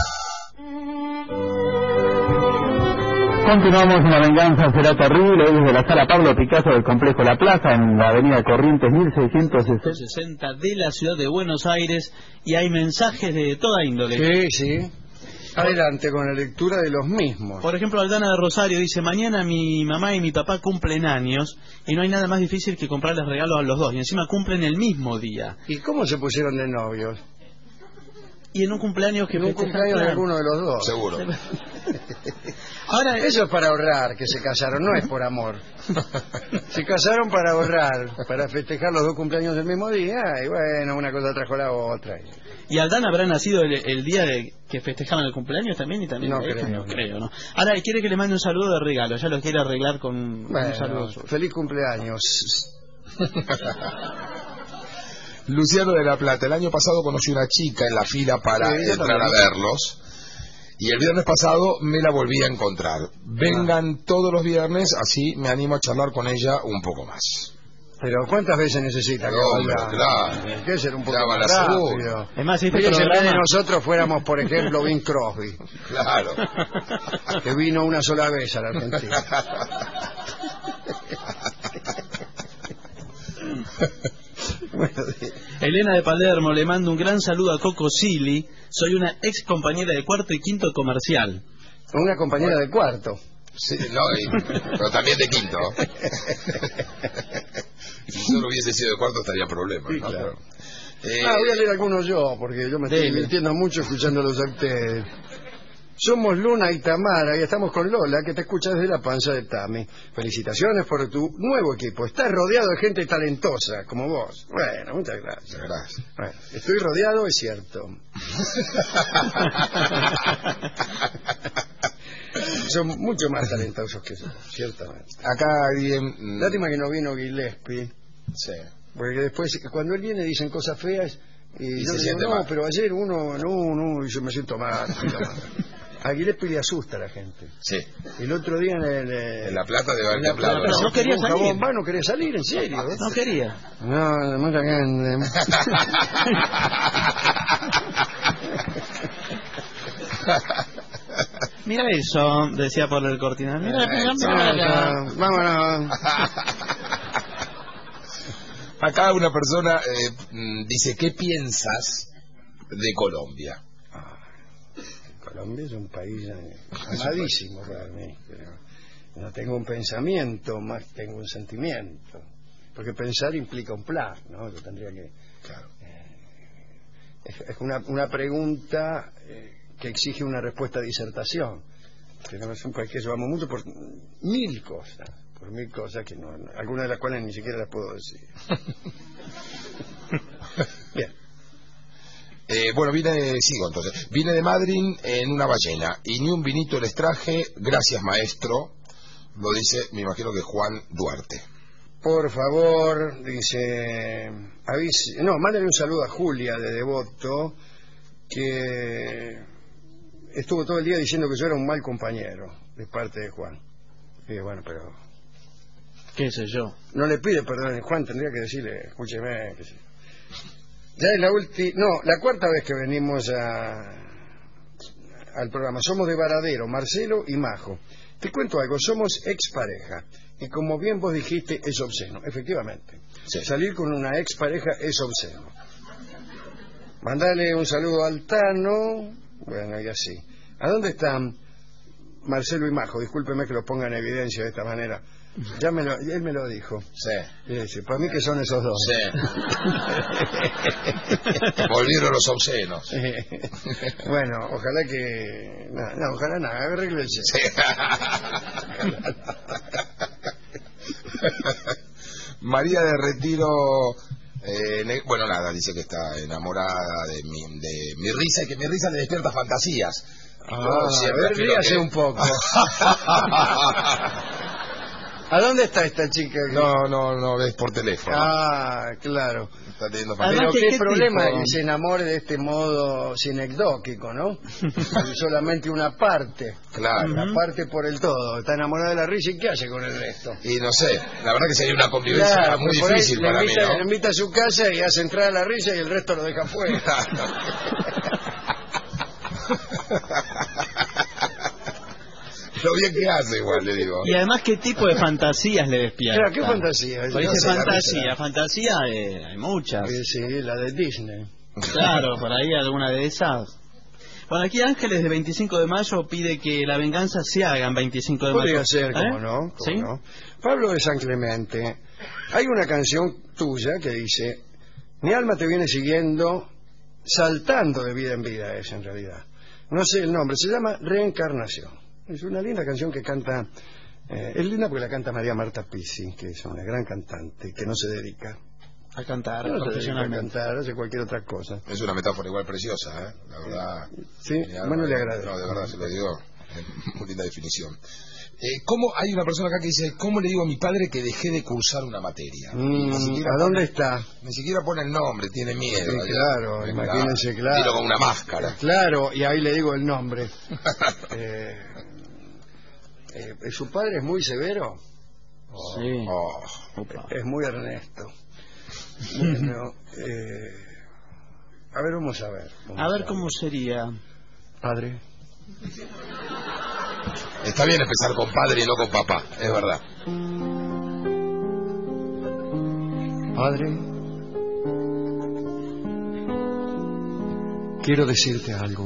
Continuamos en La Venganza Será Terrible, desde la Sala Pablo Picasso del Complejo La Plaza, en la avenida Corrientes 1660 de la ciudad de Buenos Aires, y hay mensajes de toda índole. Sí, sí. Adelante con la lectura de los mismos. Por ejemplo, Aldana de Rosario dice: mañana mi mamá y mi papá cumplen años y no hay nada más difícil que comprarles regalos a los dos, y encima cumplen el mismo día. ¿Y cómo se pusieron de novios? Y en un cumpleaños que en un cumpleaños de alguno de los dos. Seguro. Ahora, eso es para ahorrar, que se casaron, no es por amor. Se casaron para ahorrar, para festejar los dos cumpleaños del mismo día, y bueno, una cosa trajo la otra. ¿Y Aldana habrá nacido el día de que festejaban el cumpleaños también? Y también no creo, ¿no? Ahora quiere que le mande un saludo de regalo, ya lo quiere arreglar con bueno, un saludo. Feliz cumpleaños. Luciano de La Plata, el año pasado conocí una chica en la fila para entrar a verlos, y el viernes pasado me la volví a encontrar. Vengan todos los viernes, así me animo a charlar con ella un poco más. Pero ¿cuántas veces necesita que vaya? Claro. Hay que ser un poco más rápido. Es más, si en vez de nosotros fuéramos, por ejemplo, Bing Crosby. Claro. Que vino una sola vez a la Argentina. Bueno, Elena de Palermo le mando un gran saludo a Coco Silly. Soy una ex compañera de cuarto y quinto comercial. Una compañera de cuarto. Sí, no, pero también de quinto. Si solo hubiese sido de cuarto estaría problema, sí, ¿no? Claro. Voy a leer algunos yo, porque yo me estoy divirtiendo mucho escuchándolos a ustedes. Somos Luna y Tamara y estamos con Lola, que te escucha desde la panza de Tami. Felicitaciones por tu nuevo equipo. Estás rodeado de gente talentosa, como vos. Bueno, muchas gracias. Gracias. Bueno, estoy rodeado, es cierto. Son mucho más talentosos que yo, ciertamente. Acá alguien... Lástima que no vino Gillespie. Sí. Porque después, cuando él viene, dicen cosas feas. Y yo le digo, no, mal. pero ayer no, y yo me siento mal. A Gillespie le asusta a la gente. Sí. El otro día en La Plata de Bar Plata. No quería salir. No quería salir, en serio. No quería. No, mucha gente. Mira eso, decía por el cortina. Mira, vámonos. Acá una persona dice: ¿qué piensas de Colombia? Colombia es un país amadísimo para mí, pero no tengo un pensamiento, más tengo un sentimiento, porque pensar implica un plan, ¿no? Yo tendría que... Claro. Es una pregunta que exige una respuesta de disertación, pero es un país que llevamos mucho por mil cosas que no, algunas de las cuales ni siquiera las puedo decir. Bien. Bueno, sigo entonces. Vine de Madrid en una ballena y ni un vinito les traje, gracias maestro. Lo dice, me imagino que Juan Duarte. Por favor, dice, mándale un saludo a Julia de Devoto, que estuvo todo el día diciendo que yo era un mal compañero, de parte de Juan. Y bueno, pero... ¿Qué sé yo? No le pide perdón, Juan tendría que decirle, escúcheme, que sí. Ya es la cuarta vez que venimos al programa. Somos de Varadero, Marcelo y Majo. Te cuento algo, somos expareja. Y como bien vos dijiste, es obsceno. Efectivamente. Sí. Salir con una expareja es obsceno. Mandale un saludo al Tano. Bueno, y así. ¿A dónde están Marcelo y Majo? Discúlpeme que lo ponga en evidencia de esta manera. Él me lo dijo. Sí. Dice, para mí que son esos dos. Sí. Volvieron los obscenos. Bueno, ojalá que... No, ojalá nada, arréglense. Sí. María de Retiro... bueno, nada, dice que está enamorada de mi risa y que mi risa le despierta fantasías. Ríase un poco. ¿A dónde está esta chica? No, es por teléfono. Ah, claro. Está teniendo Además, Pero qué ¿qué problema tipo? que se enamore de este modo sinecdóquico, ¿no? Y solamente una parte. Claro. Una parte por el todo. Está enamorada de la risa y ¿qué hace con el resto? Y no sé, la verdad que sería una convivencia Claro, muy por ahí difícil le para mí, invita, ¿no? le invita a su casa y hace entrar a la risa y el resto lo deja fuera. Lo bien que hace igual, le digo. Y además, ¿qué tipo de fantasías le despierta? Claro, ¿qué fantasía? Pues No dice sé, fantasía, hay muchas. Sí, la de Disney. Claro, por ahí alguna de esas. Bueno, aquí Ángeles de 25 de mayo pide que la venganza se haga en 25 de mayo. Podría ser, cómo no. Cómo ¿Sí? no. Pablo de San Clemente, hay una canción tuya que dice: mi alma te viene siguiendo, saltando de vida en vida, es en realidad. No sé el nombre, se llama Reencarnación. Es una linda canción que canta, es linda porque la canta María Marta Pizzi, que es una gran cantante, que no se dedica A cantar no se dedica a profesionalmente. cantar, hace cualquier otra cosa. Es una metáfora igual preciosa, ¿eh? La verdad. Sí, mi alma, bueno, le agradezco. No, de verdad, se lo digo. Muy linda definición. ¿Cómo hay una persona acá que dice, ¿cómo le digo a mi padre que dejé de cursar una materia? Ni siquiera ¿A dónde pone- está? Ni siquiera pone el nombre, tiene miedo. Sí, claro, imagínense, claro. Tiro con una máscara. Claro, y ahí le digo el nombre. ¿Su padre es muy severo? Sí. Oh, Opa. Es muy Ernesto. Bueno, a ver, vamos a ver. A ver cómo sería. Padre, está bien empezar con padre y no con papá, es verdad. padre, quiero decirte algo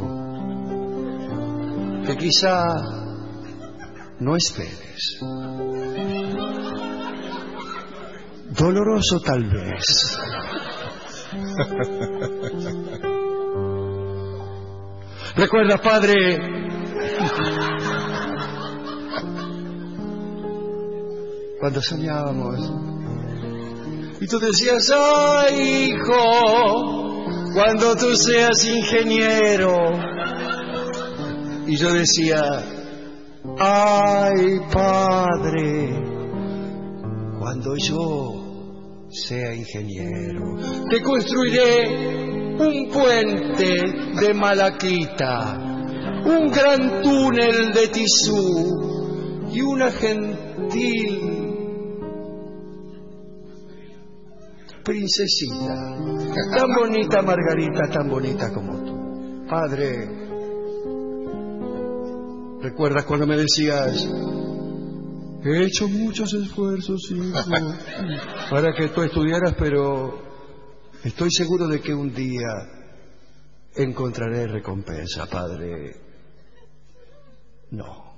que quizá no esperes. Doloroso tal vez. Recuerda, padre, cuando soñábamos y tú decías: ¡ay, hijo! Cuando tú seas ingeniero. Y yo decía: ¡ay, padre! Cuando yo sea ingeniero, te construiré un puente de malaquita, un gran túnel de tisú y una gentil princesita, tan bonita Margarita, tan bonita como tú. Padre, ¿recuerdas cuando me decías: he hecho muchos esfuerzos, hijo, para que tú estudiaras, pero estoy seguro de que un día encontraré recompensa, padre? No.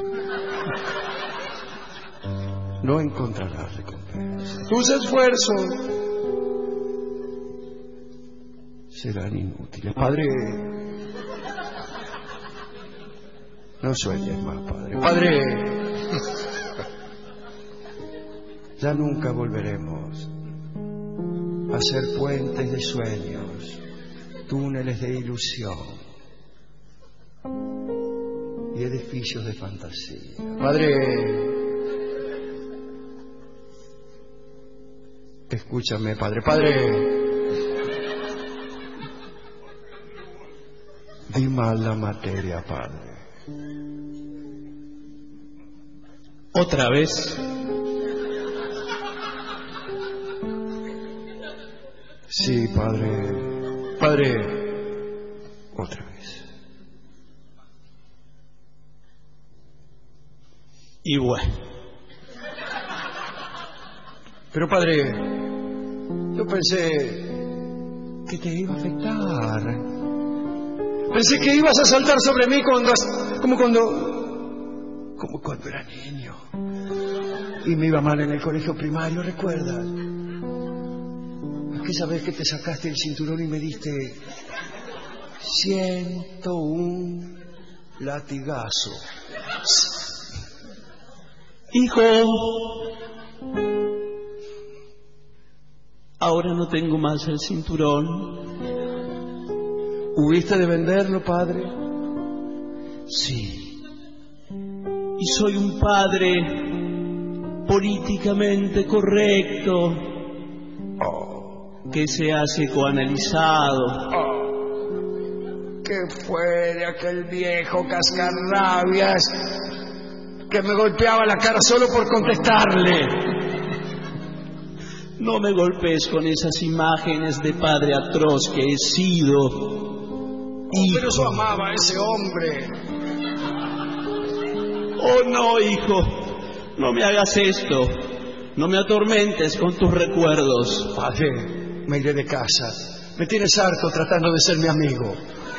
No encontrarás recompensa. Tus esfuerzos serán inútiles. Padre, no sueñes más, padre. Padre, ya nunca volveremos a hacer puentes de sueños, túneles de ilusión y edificios de fantasía. Padre, escúchame, padre. Padre, di mal la materia, padre. Otra vez. Sí, padre. Padre, otra vez. Y bueno. Pero padre, yo pensé que te iba a afectar. Pensé que ibas a saltar sobre mí como cuando era niño y me iba mal en el colegio primario, ¿recuerdas? Aquella vez que te sacaste el cinturón y me diste 101 latigazo. Hijo, ahora no tengo más el cinturón. ¿Hubiste de venderlo, padre? Sí. Y soy un padre políticamente correcto, que sea psicoanalizado. ¿Qué fue de aquel viejo cascarrabias que me golpeaba la cara solo por contestarle? No me golpees con esas imágenes de padre atroz que he sido. Pero yo amaba a ese hombre. Oh, no, hijo, no me hagas esto. No me atormentes con tus recuerdos. Padre, me iré de casa. Me tienes harto tratando de ser mi amigo.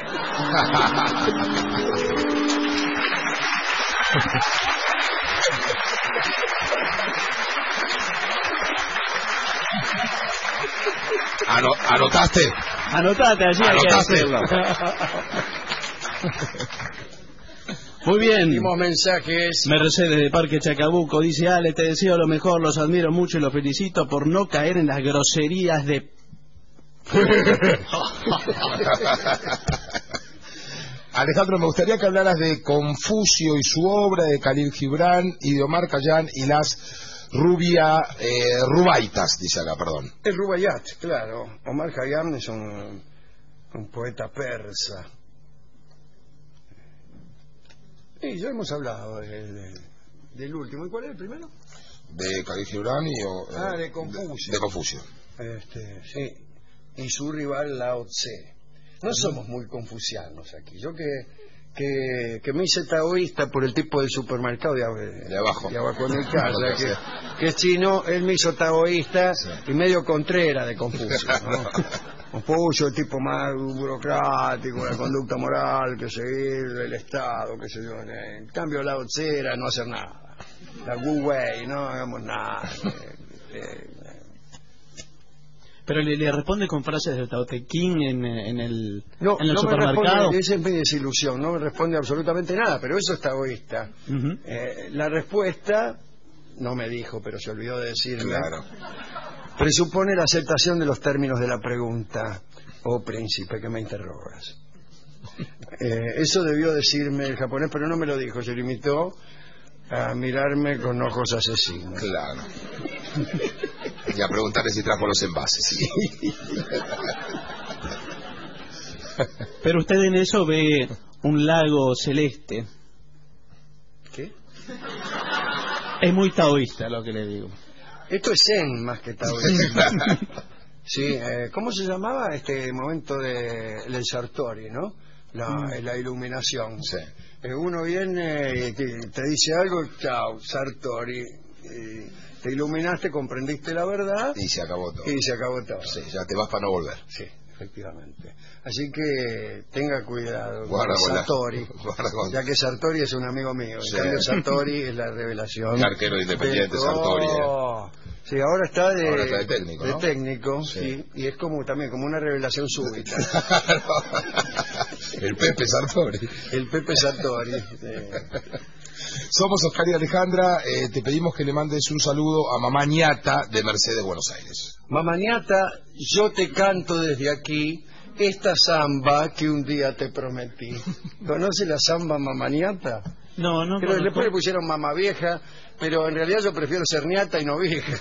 ¿Anotaste? Anotate, allí hay que hacerlo. Muy bien. Últimos mensajes. Mercedes de Parque Chacabuco dice: Ale, te deseo lo mejor, los admiro mucho y los felicito por no caer en las groserías de... Alejandro, me gustaría que hablaras de Confucio y su obra, de Khalil Gibran y de Omar Khayyam y las Rubaitas, dice acá, perdón. El Rubaiyat, claro. Omar Khayyam es un poeta persa. Y ya hemos hablado del último. ¿Y cuál es el primero? De Khalil Gibran y... de Confucio. De Confucio. Sí. Y su rival Lao Tse. No somos muy confucianos aquí. Yo que me hice taoísta por el tipo del supermercado de abajo de mi casa, que es chino, él me hizo taoísta, sí. Y medio contrera de Confucio, ¿no? Confucio, el tipo más burocrático, la conducta moral que seguir, el Estado, qué sé yo. En cambio, Lao Tse era no hacer nada. La Wu Wei, no hagamos nada. Pero le responde con frases de Tao Te Ching en el Me supermercado. responde, esa es mi desilusión, no me responde absolutamente nada, pero eso es taoísta. La respuesta, no me dijo, pero se olvidó de decirme, claro, presupone la aceptación de los términos de la pregunta: oh príncipe, que me interrogas. Eso debió decirme el japonés, pero no me lo dijo, se limitó a mirarme con ojos asesinos. Claro. Y a preguntarle si trajo los envases. Sí. Pero usted en eso ve un lago celeste. ¿Qué? Es muy taoísta lo que le digo. Esto es zen más que taoísta. Sí, ¿cómo se llamaba este momento del Sartori, no? La iluminación. Sí. Uno viene y te dice algo, chao, Sartori. Te iluminaste, comprendiste la verdad. Y se acabó todo. Sí, ya te vas para no volver. Sí, efectivamente. Así que tenga cuidado guarda con Sartori. Ya que Sartori es un amigo mío. Sí. En cambio, Sartori es la revelación. Un arquero independiente, Sartori. Sí, ahora está de técnico, ¿no? De técnico, sí. Y es también como una revelación súbita. El Pepe Sartori. El Pepe Sartori. Somos Oscar y Alejandra, te pedimos que le mandes un saludo a Mamá Ñata de Mercedes, Buenos Aires. Mamá Ñata, yo te canto desde aquí esta samba que un día te prometí. ¿Conoce la samba Mamá Ñata? No. Pero después le pusieron Mamá Vieja, pero en realidad yo prefiero ser ñata y no vieja.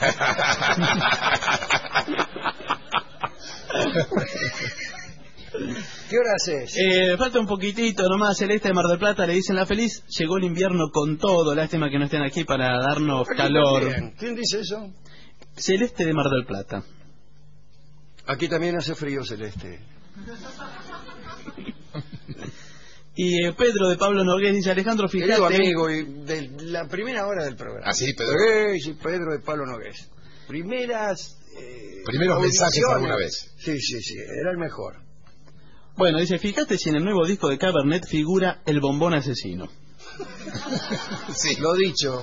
¿Qué hora haces? Falta un poquitito nomás. Celeste de Mar del Plata le dicen: la feliz, llegó el invierno con todo. Lástima que no estén aquí para darnos calor. También. ¿Quién dice eso? Celeste de Mar del Plata. Aquí también hace frío, Celeste. Y Pedro de Pablo Nogués dice: Alejandro, fíjate... Querido amigo, y de la primera hora del programa. ¿Ah, sí, Pedro? Sí, Pedro de Pablo Nogués. Primeros mensajes alguna vez. Sí, era el mejor. Bueno, dice: fíjate si en el nuevo disco de Cabernet figura el bombón asesino. Sí, lo dicho.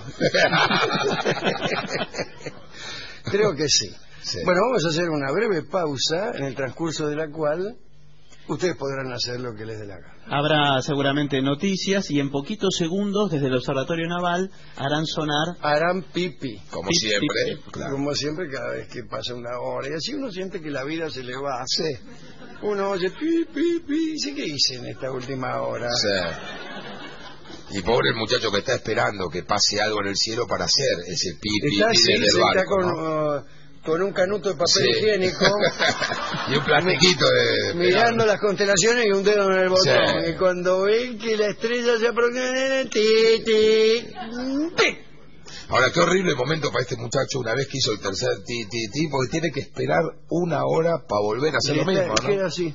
Creo que sí. Bueno, vamos a hacer una breve pausa en el transcurso de la cual ustedes podrán hacer lo que les dé la gana. Habrá seguramente noticias y en poquitos segundos desde el Observatorio Naval harán pipí. Como siempre. Claro. Como siempre, cada vez que pasa una hora. Y así uno siente que la vida se le va. Sí. Uno oye pi, pi, pi. ¿Sí qué hice en esta última hora? Sí. Y pobre el muchacho que está esperando que pase algo en el cielo para hacer ese pipi Está, del está barco, ¿no? con un canuto de papel Sí. higiénico Y un plastiquito de... mirando las constelaciones y un dedo en el botón. Sí. Y cuando ven que la estrella se aproxima, ti, ti, ti. Ahora, qué horrible momento para este muchacho una vez que hizo el tercer ti, porque tiene que esperar 1 hora para volver a hacer Y lo mismo, ¿no? queda así.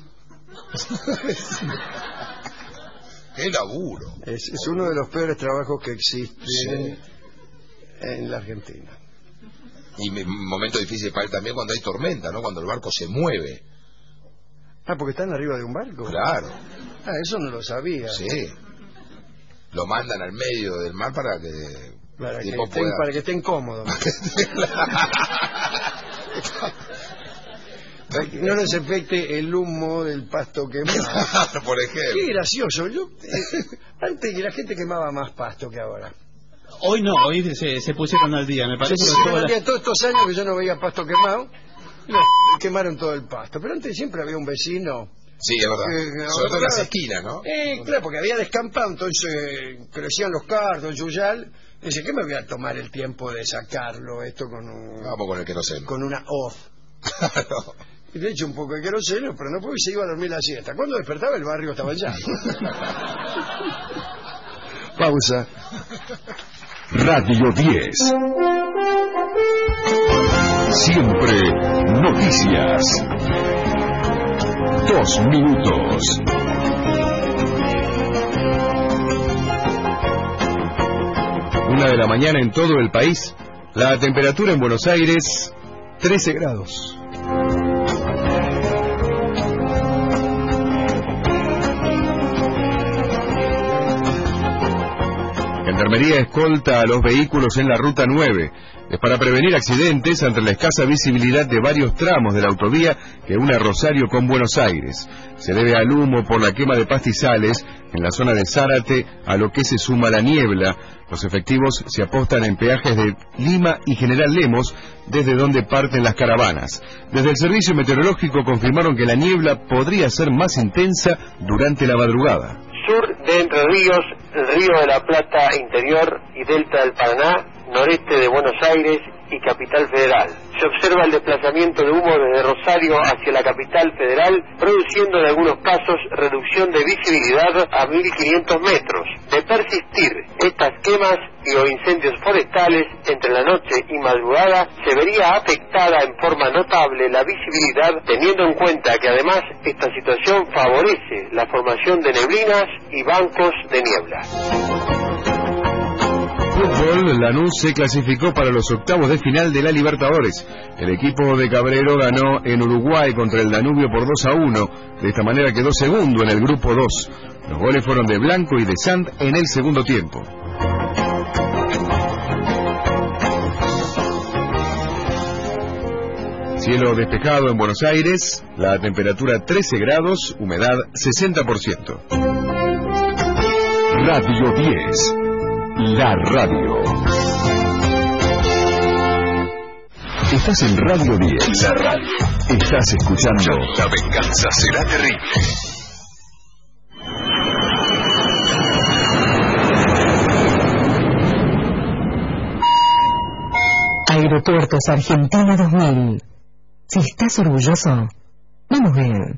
¡Qué laburo! Es uno de los peores trabajos que existen en la Argentina. Y momento difícil para él también cuando hay tormenta, ¿no? Cuando el barco se mueve. Ah, porque están arriba de un barco. Claro, Ah, eso no lo sabía. sí. Lo mandan al medio del mar para que... Para el que, tipo estén, pueda- para que estén cómodos. Para que no les afecte el humo del pasto quemado. Por Qué ejemplo. gracioso. Antes la gente quemaba más pasto que ahora. Hoy no, hoy se pusieron al día, me parece que Durante todos estos años que yo no veía pasto quemado, quemaron todo el pasto. Pero antes siempre había un vecino. Sí, es verdad. Sobre todo en las esquinas, ¿no? Claro, porque había descampado, entonces crecían los cardos, el yuyal. Dice, ¿qué me voy a tomar el tiempo de sacarlo esto con Vamos con el queroseno. con una hoz? Claro. Y le eché un poco de queroseno, pero no porque se iba a dormir la siesta. Cuando despertaba el barrio estaba ya. Pausa. Radio 10. Siempre noticias. 2 minutos. Una de la mañana en todo el país. La temperatura en Buenos Aires, 13 grados. Gendarmería escolta a los vehículos en la Ruta 9. Es para prevenir accidentes ante la escasa visibilidad de varios tramos de la autovía que une Rosario con Buenos Aires. Se debe al humo por la quema de pastizales en la zona de Zárate, a lo que se suma la niebla. Los efectivos se apostan en peajes de Lima y General Lemos, desde donde parten las caravanas. Desde el servicio meteorológico confirmaron que la niebla podría ser más intensa durante la madrugada. Sur de Entre Ríos, el Río de la Plata interior y Delta del Paraná, noreste de Buenos Aires y Capital Federal. Se observa el desplazamiento de humo desde Rosario hacia la Capital Federal, produciendo en algunos casos reducción de visibilidad a 1500 metros. De persistir estas quemas y o incendios forestales entre la noche y madrugada, se vería afectada en forma notable la visibilidad, teniendo en cuenta que además esta situación favorece la formación de neblinas y bancos de niebla. Fútbol, Lanús se clasificó para los octavos de final de la Libertadores. El equipo de Cabrero ganó en Uruguay contra el Danubio por 2-1. De esta manera quedó segundo en el grupo 2. Los goles fueron de Blanco y de Sant en el segundo tiempo. Cielo despejado en Buenos Aires, la temperatura 13 grados, humedad 60%. Radio 10. La radio. Estás en Radio 10. La radio. Estás escuchando La venganza será terrible. Aeropuertos Argentina 2000. Si estás orgulloso, vamos bien.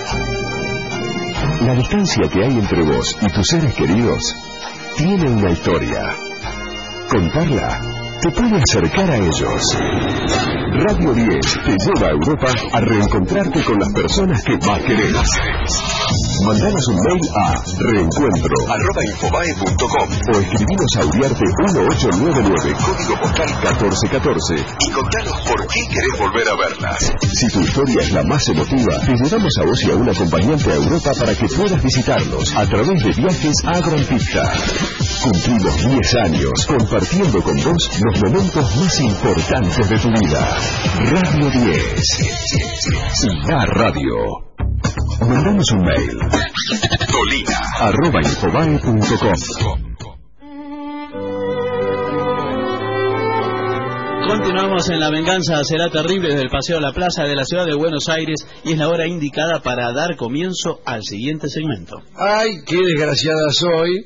La distancia que hay entre vos y tus seres queridos tiene una historia. Contarla te puede acercar a ellos. Radio 10 te lleva a Europa a reencontrarte con las personas que más querés. Mandanos un mail a reencuentro@infobae.com o escribinos a Uriarte 1899, código postal 1414, y contanos por qué querés volver a verlas. Si tu historia es la más emotiva, te llevamos a vos y a un acompañante a Europa para que puedas visitarlos a través de viajes a Gran Pista. Cumplimos 10 años compartiendo con vos los momentos más importantes de tu vida. Radio 10. La radio. Mandanos un mail. Dolina@infobae.com. Continuamos en La venganza será terrible desde el Paseo La Plaza de la ciudad de Buenos Aires y es la hora indicada para dar comienzo al siguiente segmento. Ay, qué desgraciada soy.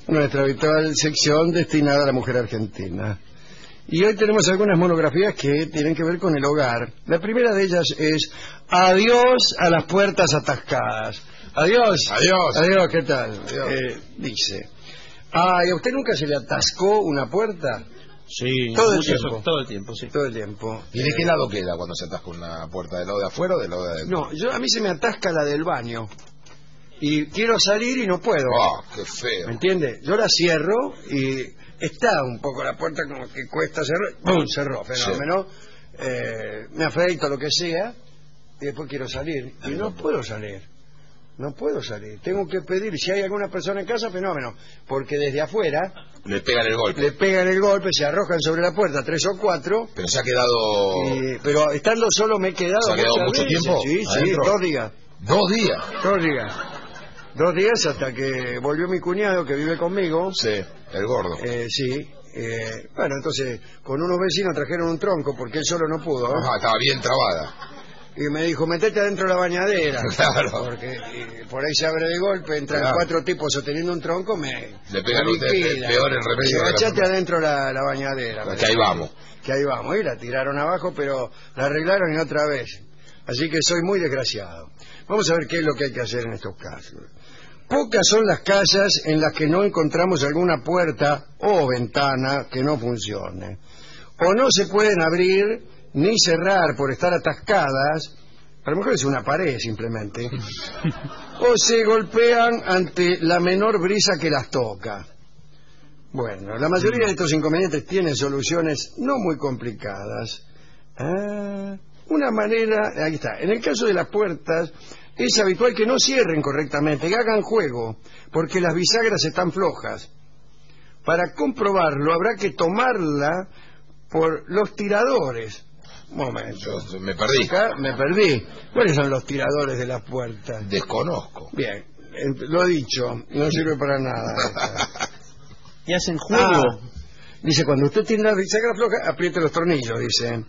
nuestra habitual sección destinada a la mujer argentina. Y hoy tenemos algunas monografías que tienen que ver con el hogar. La primera de ellas es Adiós a las puertas atascadas. Adiós. Adiós. Adiós, ¿qué tal? Adiós. Dice, ¿y a usted nunca se le atascó una puerta? Sí, todo el tiempo. Todo el tiempo, sí. Todo el tiempo. ¿Y de qué lado queda cuando se atasca una puerta? ¿Del lado de afuera o del lado de adentro? No, a mí se me atasca la del baño. Y quiero salir y no puedo. ¡Oh, qué feo! ¿Me entiende? Yo la cierro y está un poco la puerta como que cuesta cerrar. ¡Bum! Cerró, fenómeno. Sí. Me afeito, lo que sea, y después quiero salir. Y no puedo salir. No puedo salir. Tengo que pedir, si hay alguna persona en casa, fenómeno. Porque desde afuera... Le pegan el golpe. Le pegan el golpe, se arrojan sobre la puerta 3 o 4. Pero se ha quedado... pero estando solo me he quedado... ¿Se ha quedado mucho tiempo? Sí, adentro. 2 días. 2 días. 2 días. 2 días hasta que volvió mi cuñado que vive conmigo. Sí, el gordo. Sí. Bueno, entonces con unos vecinos trajeron un tronco porque él solo no pudo. Ajá, estaba bien trabada. Y me dijo, metete adentro de la bañadera. Claro. Porque por ahí se abre de golpe, entran 4 tipos sosteniendo un tronco, le pegan usted peor el remedio. Echate adentro la bañadera. Que ahí vamos. Que ahí vamos. Y la tiraron abajo, pero la arreglaron y otra vez. Así que soy muy desgraciado. Vamos a ver qué es lo que hay que hacer en estos casos. Pocas son las casas en las que no encontramos alguna puerta o ventana que no funcione. O no se pueden abrir ni cerrar por estar atascadas, a lo mejor es una pared simplemente, o se golpean ante la menor brisa que las toca. Bueno, la mayoría de estos inconvenientes tienen soluciones no muy complicadas. Una manera, ahí está, en el caso de las puertas es habitual que no cierren correctamente, que hagan juego, porque las bisagras están flojas. Para comprobarlo habrá que tomarla por los tiradores. Un momento. Yo me perdí. Acá me perdí. ¿Cuáles son los tiradores de las puertas? Desconozco. Bien, lo dicho, no sirve para nada. ¿Y hacen juego? Dice, cuando usted tiene la bisagra floja, apriete los tornillos, dice.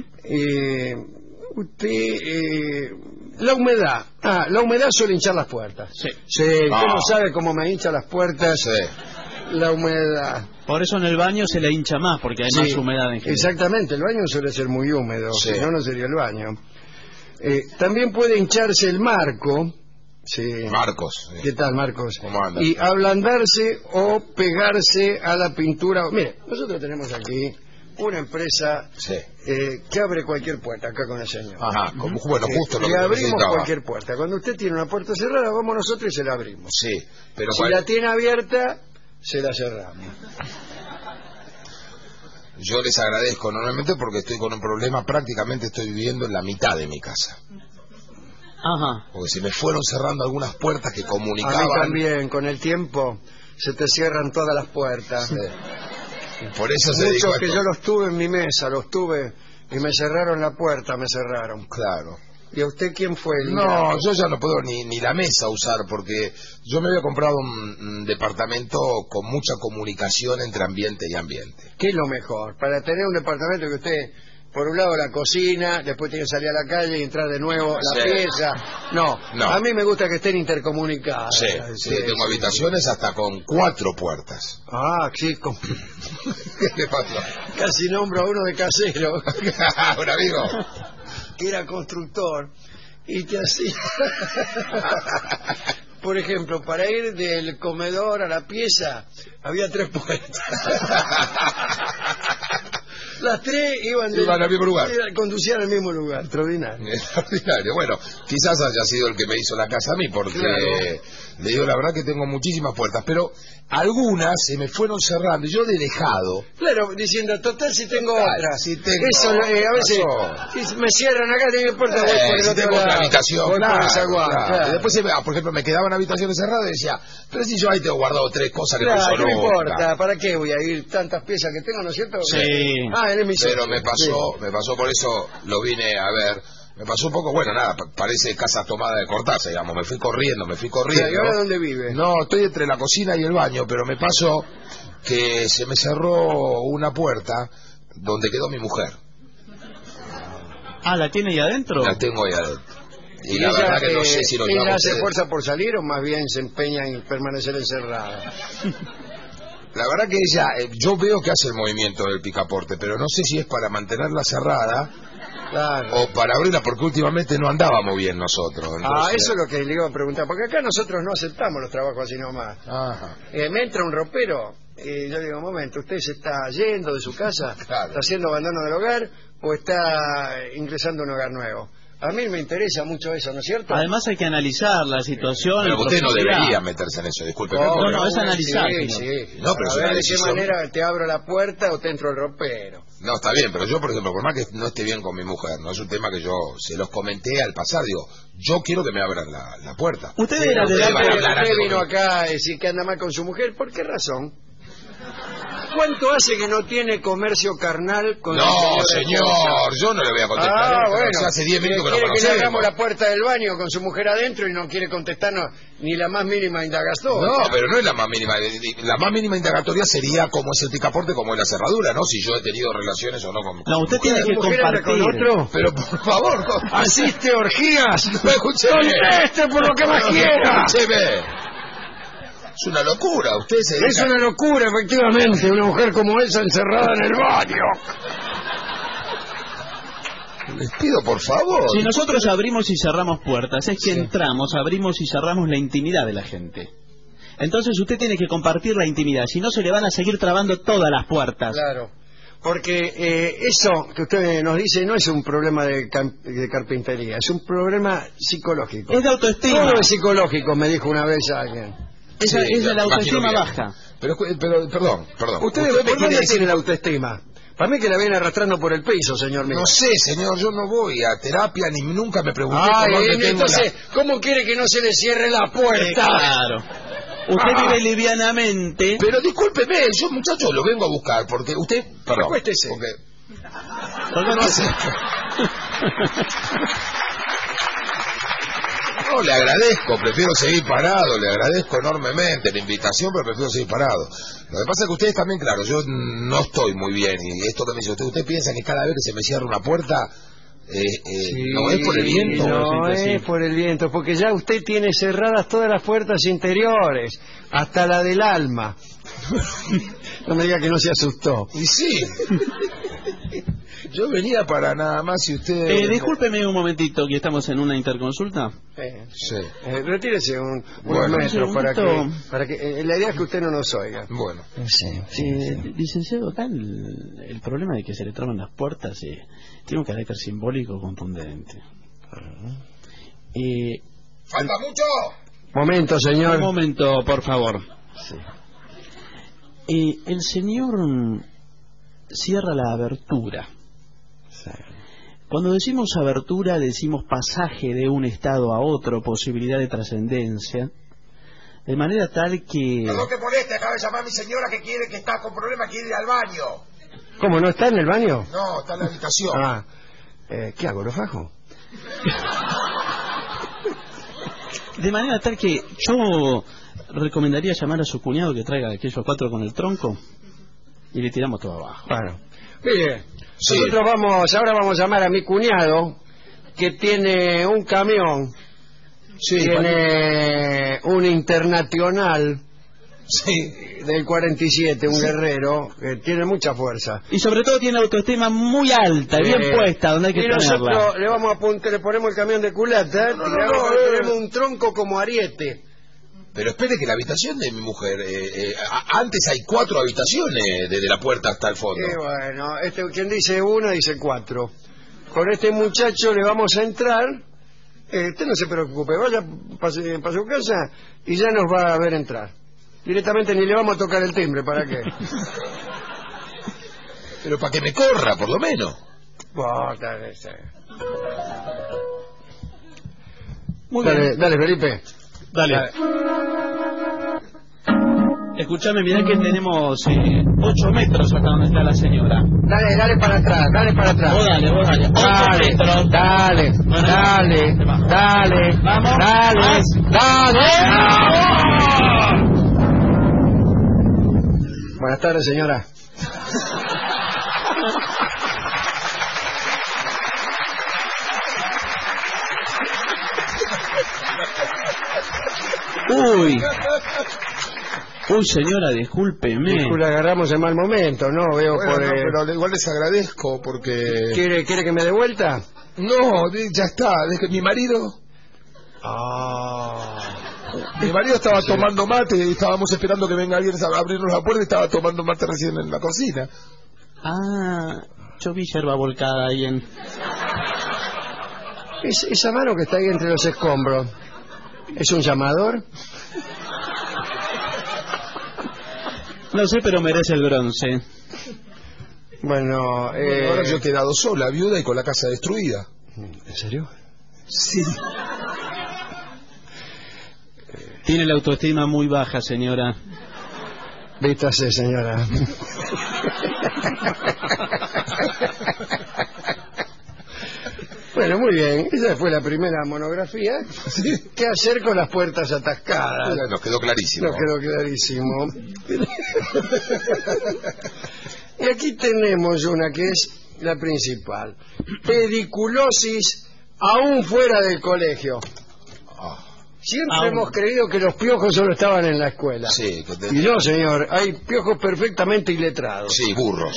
La humedad. La humedad suele hinchar las puertas. Sí. Usted no sabe cómo me hincha las puertas. Sí. La humedad. Por eso en el baño se le hincha más, porque hay más humedad en general. Exactamente, el baño suele ser muy húmedo, sí. Si no, no sería el baño. También puede hincharse el marco. Sí. Marcos. Sí. ¿Qué tal, Marcos? ¿Cómo anda? Y ablandarse o pegarse a la pintura. Mire, nosotros tenemos aquí una empresa que abre cualquier puerta, acá con el señor. Ajá, bueno, justo lo que le abrimos necesitaba. Cualquier puerta. Cuando usted tiene una puerta cerrada, vamos nosotros y se la abrimos. Sí, pero si la tiene abierta, se la cerramos. Yo les agradezco enormemente porque estoy con un problema, prácticamente estoy viviendo en la mitad de mi casa. Ajá. Porque se me fueron cerrando algunas puertas que comunicaban. A mí también, con el tiempo se te cierran todas las puertas. Sí. Por eso se dijo dijo que yo los tuve en mi mesa, los tuve y me cerraron la puerta, me cerraron. Claro. ¿Y a usted quién fue? No, yo ya no puedo ni la mesa usar porque yo me había comprado un departamento con mucha comunicación entre ambiente y ambiente. ¿Qué es lo mejor? Para tener un departamento que usted, por un lado la cocina, después tiene que salir a la calle y entrar de nuevo a la pieza. No, a mí me gusta que estén intercomunicadas. Sí, tengo habitaciones hasta con 4 puertas. Sí, ¿Qué le pasó? Casi nombro a uno de casero. Un amigo. Que era constructor y que hacía, por ejemplo, para ir del comedor a la pieza había 3 puertas. Las 3 iban al mismo lugar. Conducían al mismo lugar. Extraordinario. Extraordinario. Bueno, quizás haya sido el que me hizo la casa a mí, porque le digo la verdad que tengo muchísimas puertas, pero algunas se me fueron cerrando y yo le he dejado. Claro, diciendo, total, si tengo otra. Si tengo, eso, a veces, si me cierran acá, no importa, voy por el si otro tengo lado. otra habitación, voy por el zaguán, claro. Y después, por ejemplo, me quedaban habitaciones cerradas y decía, pero si yo ahí tengo guardado 3 cosas que no son. No me importa, ¿para qué voy a ir tantas piezas que tengo, no es cierto? Sí. Pero me pasó, por eso lo vine a ver. Me pasó un poco, bueno, nada, parece casa tomada de cortarse, digamos. Me fui corriendo. ¿Y ahora dónde vive? No, estoy entre la cocina y el baño, pero me pasó que se me cerró una puerta donde quedó mi mujer. ¿La tiene ahí adentro? La tengo ahí adentro. Y la verdad que no sé si lo llamo ¿ella a se ustedes. esfuerza por salir o más bien se empeña en permanecer encerrada? La verdad que ella, yo veo que hace el movimiento del picaporte, pero no sé si es para mantenerla cerrada o para abrirla, porque últimamente no andábamos bien nosotros. Entonces... eso es lo que le iba a preguntar, porque acá nosotros no aceptamos los trabajos así nomás. Ajá. Me entra un ropero y yo digo, un momento, ¿usted se está yendo de su casa? Claro. ¿Está haciendo abandono del hogar o está ingresando a un hogar nuevo? A mí me interesa mucho eso, ¿no es cierto? Además hay que analizar la situación. Pero usted no profundidad. debería meterse en eso, disculpe. No, es analizar. Sí, señor. sí. No, pero a es ver una de qué decisión. manera te abro la puerta o te entro el ropero. No, está bien, pero yo, por ejemplo, por más que no esté bien con mi mujer, no es un tema que yo se los comenté al pasar, digo, yo quiero que me abran la puerta. Usted Sí, era de ustedes la... van a hablar usted antes vino conmigo. acá a decir que anda mal con su mujer, ¿por qué razón? ¿Cuánto hace que no tiene comercio carnal con No, la señor, esposa? yo no le voy a contestar. Ah, esto, bueno. o sea, hace 10 minutos que quiere no que le abramos conocemos. la puerta del baño con su mujer adentro y no quiere contestarnos ni la más mínima indagatoria. No, pero no es la más mínima. La más mínima indagatoria sería cómo es el picaporte, cómo es la cerradura, ¿no? Si yo he tenido relaciones o no con... No, usted tiene que ¿Tu mujer anda compartir. con otro? Pero, por favor, ¿Asiste a orgías? escúcheme. ¡Conteste por lo que más quiera! Escúcheme. Es una locura, usted se Es dedica- una locura, efectivamente, una mujer como esa encerrada en el baño. Les pido, por favor. Si nosotros abrimos y cerramos puertas, es que Sí. entramos, abrimos y cerramos la intimidad de la gente. Entonces usted tiene que compartir la intimidad, si no se le van a seguir trabando todas las puertas. Claro, porque eso que usted nos dice no es un problema de carpintería, es un problema psicológico. Es de autoestima. Todo es psicológico, me dijo una vez alguien. Esa Sí, es de la imagino autoestima bien. baja. Pero, perdón. ¿Ustedes Usted me por quiere dónde decir- tiene la autoestima? Para mí que la viene arrastrando por el piso, señor mío. No sé, señor, yo no voy a terapia ni nunca me pregunté Ay, por dónde tengo entonces, ¿cómo quiere que no se le cierre la puerta? Claro. Usted vive livianamente. Pero discúlpeme, yo muchacho lo vengo a buscar porque usted... Perdón. Acuéstese. Porque no hace- No, le agradezco, prefiero seguir parado, le agradezco enormemente la invitación, pero prefiero seguir parado. Lo que pasa es que ustedes también, claro, yo no estoy muy bien, y esto que me dice usted piensa que cada vez que se me cierra una puerta, no es por el viento. No Sí. es por el viento, porque ya usted tiene cerradas todas las puertas interiores, hasta la del alma. No me diga que no se asustó. Y sí, yo venía para nada más y usted... Discúlpeme un momentito, que estamos en una interconsulta. Sí. Retírese unos Bueno, metros un para que la idea es que usted no nos oiga. Bueno, Licenciado, acá el problema de que se le traban las puertas tiene un carácter simbólico contundente. ¿falta mucho? Momento, Un señor. momento, por favor. El señor cierra la abertura. Cuando decimos abertura, decimos pasaje de un estado a otro, posibilidad de trascendencia, de manera tal que... Perdón que moleste, acaba de llamar a mi señora que está con problemas, quiere ir al baño. ¿Cómo, no está en el baño? No, está en la habitación. Ah, ¿qué hago, lo fajo? De manera tal que yo recomendaría llamar a su cuñado que traiga aquellos 4 con el tronco y le tiramos todo abajo. Bueno, mire, Sí. nosotros ahora vamos a llamar a mi cuñado, que tiene un camión, tiene un internacional del 47, un guerrero, que tiene mucha fuerza. Y sobre todo tiene autoestima muy alta, bien puesta, donde hay que y tenerla. nosotros le vamos a apuntar, le ponemos el camión de culata, tenemos un tronco como ariete. Pero espere que la habitación de mi mujer, antes hay 4 habitaciones desde la puerta hasta el fondo. Bueno, quien dice una dice 4. Con este muchacho le vamos a entrar. Usted no se preocupe, vaya para su casa y ya nos va a ver entrar. Directamente ni le vamos a tocar el timbre, ¿para qué? Pero para que me corra, por lo menos. Muy bien. Dale, Felipe. Dale. Escuchame, mirá que tenemos 8 metros hasta donde está la señora. Dale para atrás, dale para atrás. Vos dale. 8 metros. Dale. Vamos. Buenas tardes, señora. Uy, señora, discúlpeme. La agarramos en mal momento, ¿no? Veo Bueno, por... no, pero igual les agradezco porque... ¿Quiere que me dé vuelta? No, ya está. Es que mi marido... Mi marido estaba tomando mate y estábamos esperando que venga alguien a abrirnos la puerta y estaba tomando mate recién en la cocina. Yo vi yerba volcada ahí en... Esa mano que está ahí entre los escombros, ¿es un llamador? No sé, pero merece el bronce. Bueno, ahora yo he quedado sola, viuda y con la casa destruida. ¿En serio? Sí. Tiene la autoestima muy baja, señora. Vístase, señora. Bueno, muy bien. Esa fue la primera monografía. ¿Sí? ¿Qué hacer con las puertas atascadas? Nos quedó clarísimo. Nos quedó clarísimo. Y aquí tenemos una que es la principal. Pediculosis aún fuera del colegio. Siempre hemos creído que los piojos solo estaban en la escuela. Sí. Y no, señor, hay piojos perfectamente iletrados. Sí, burros.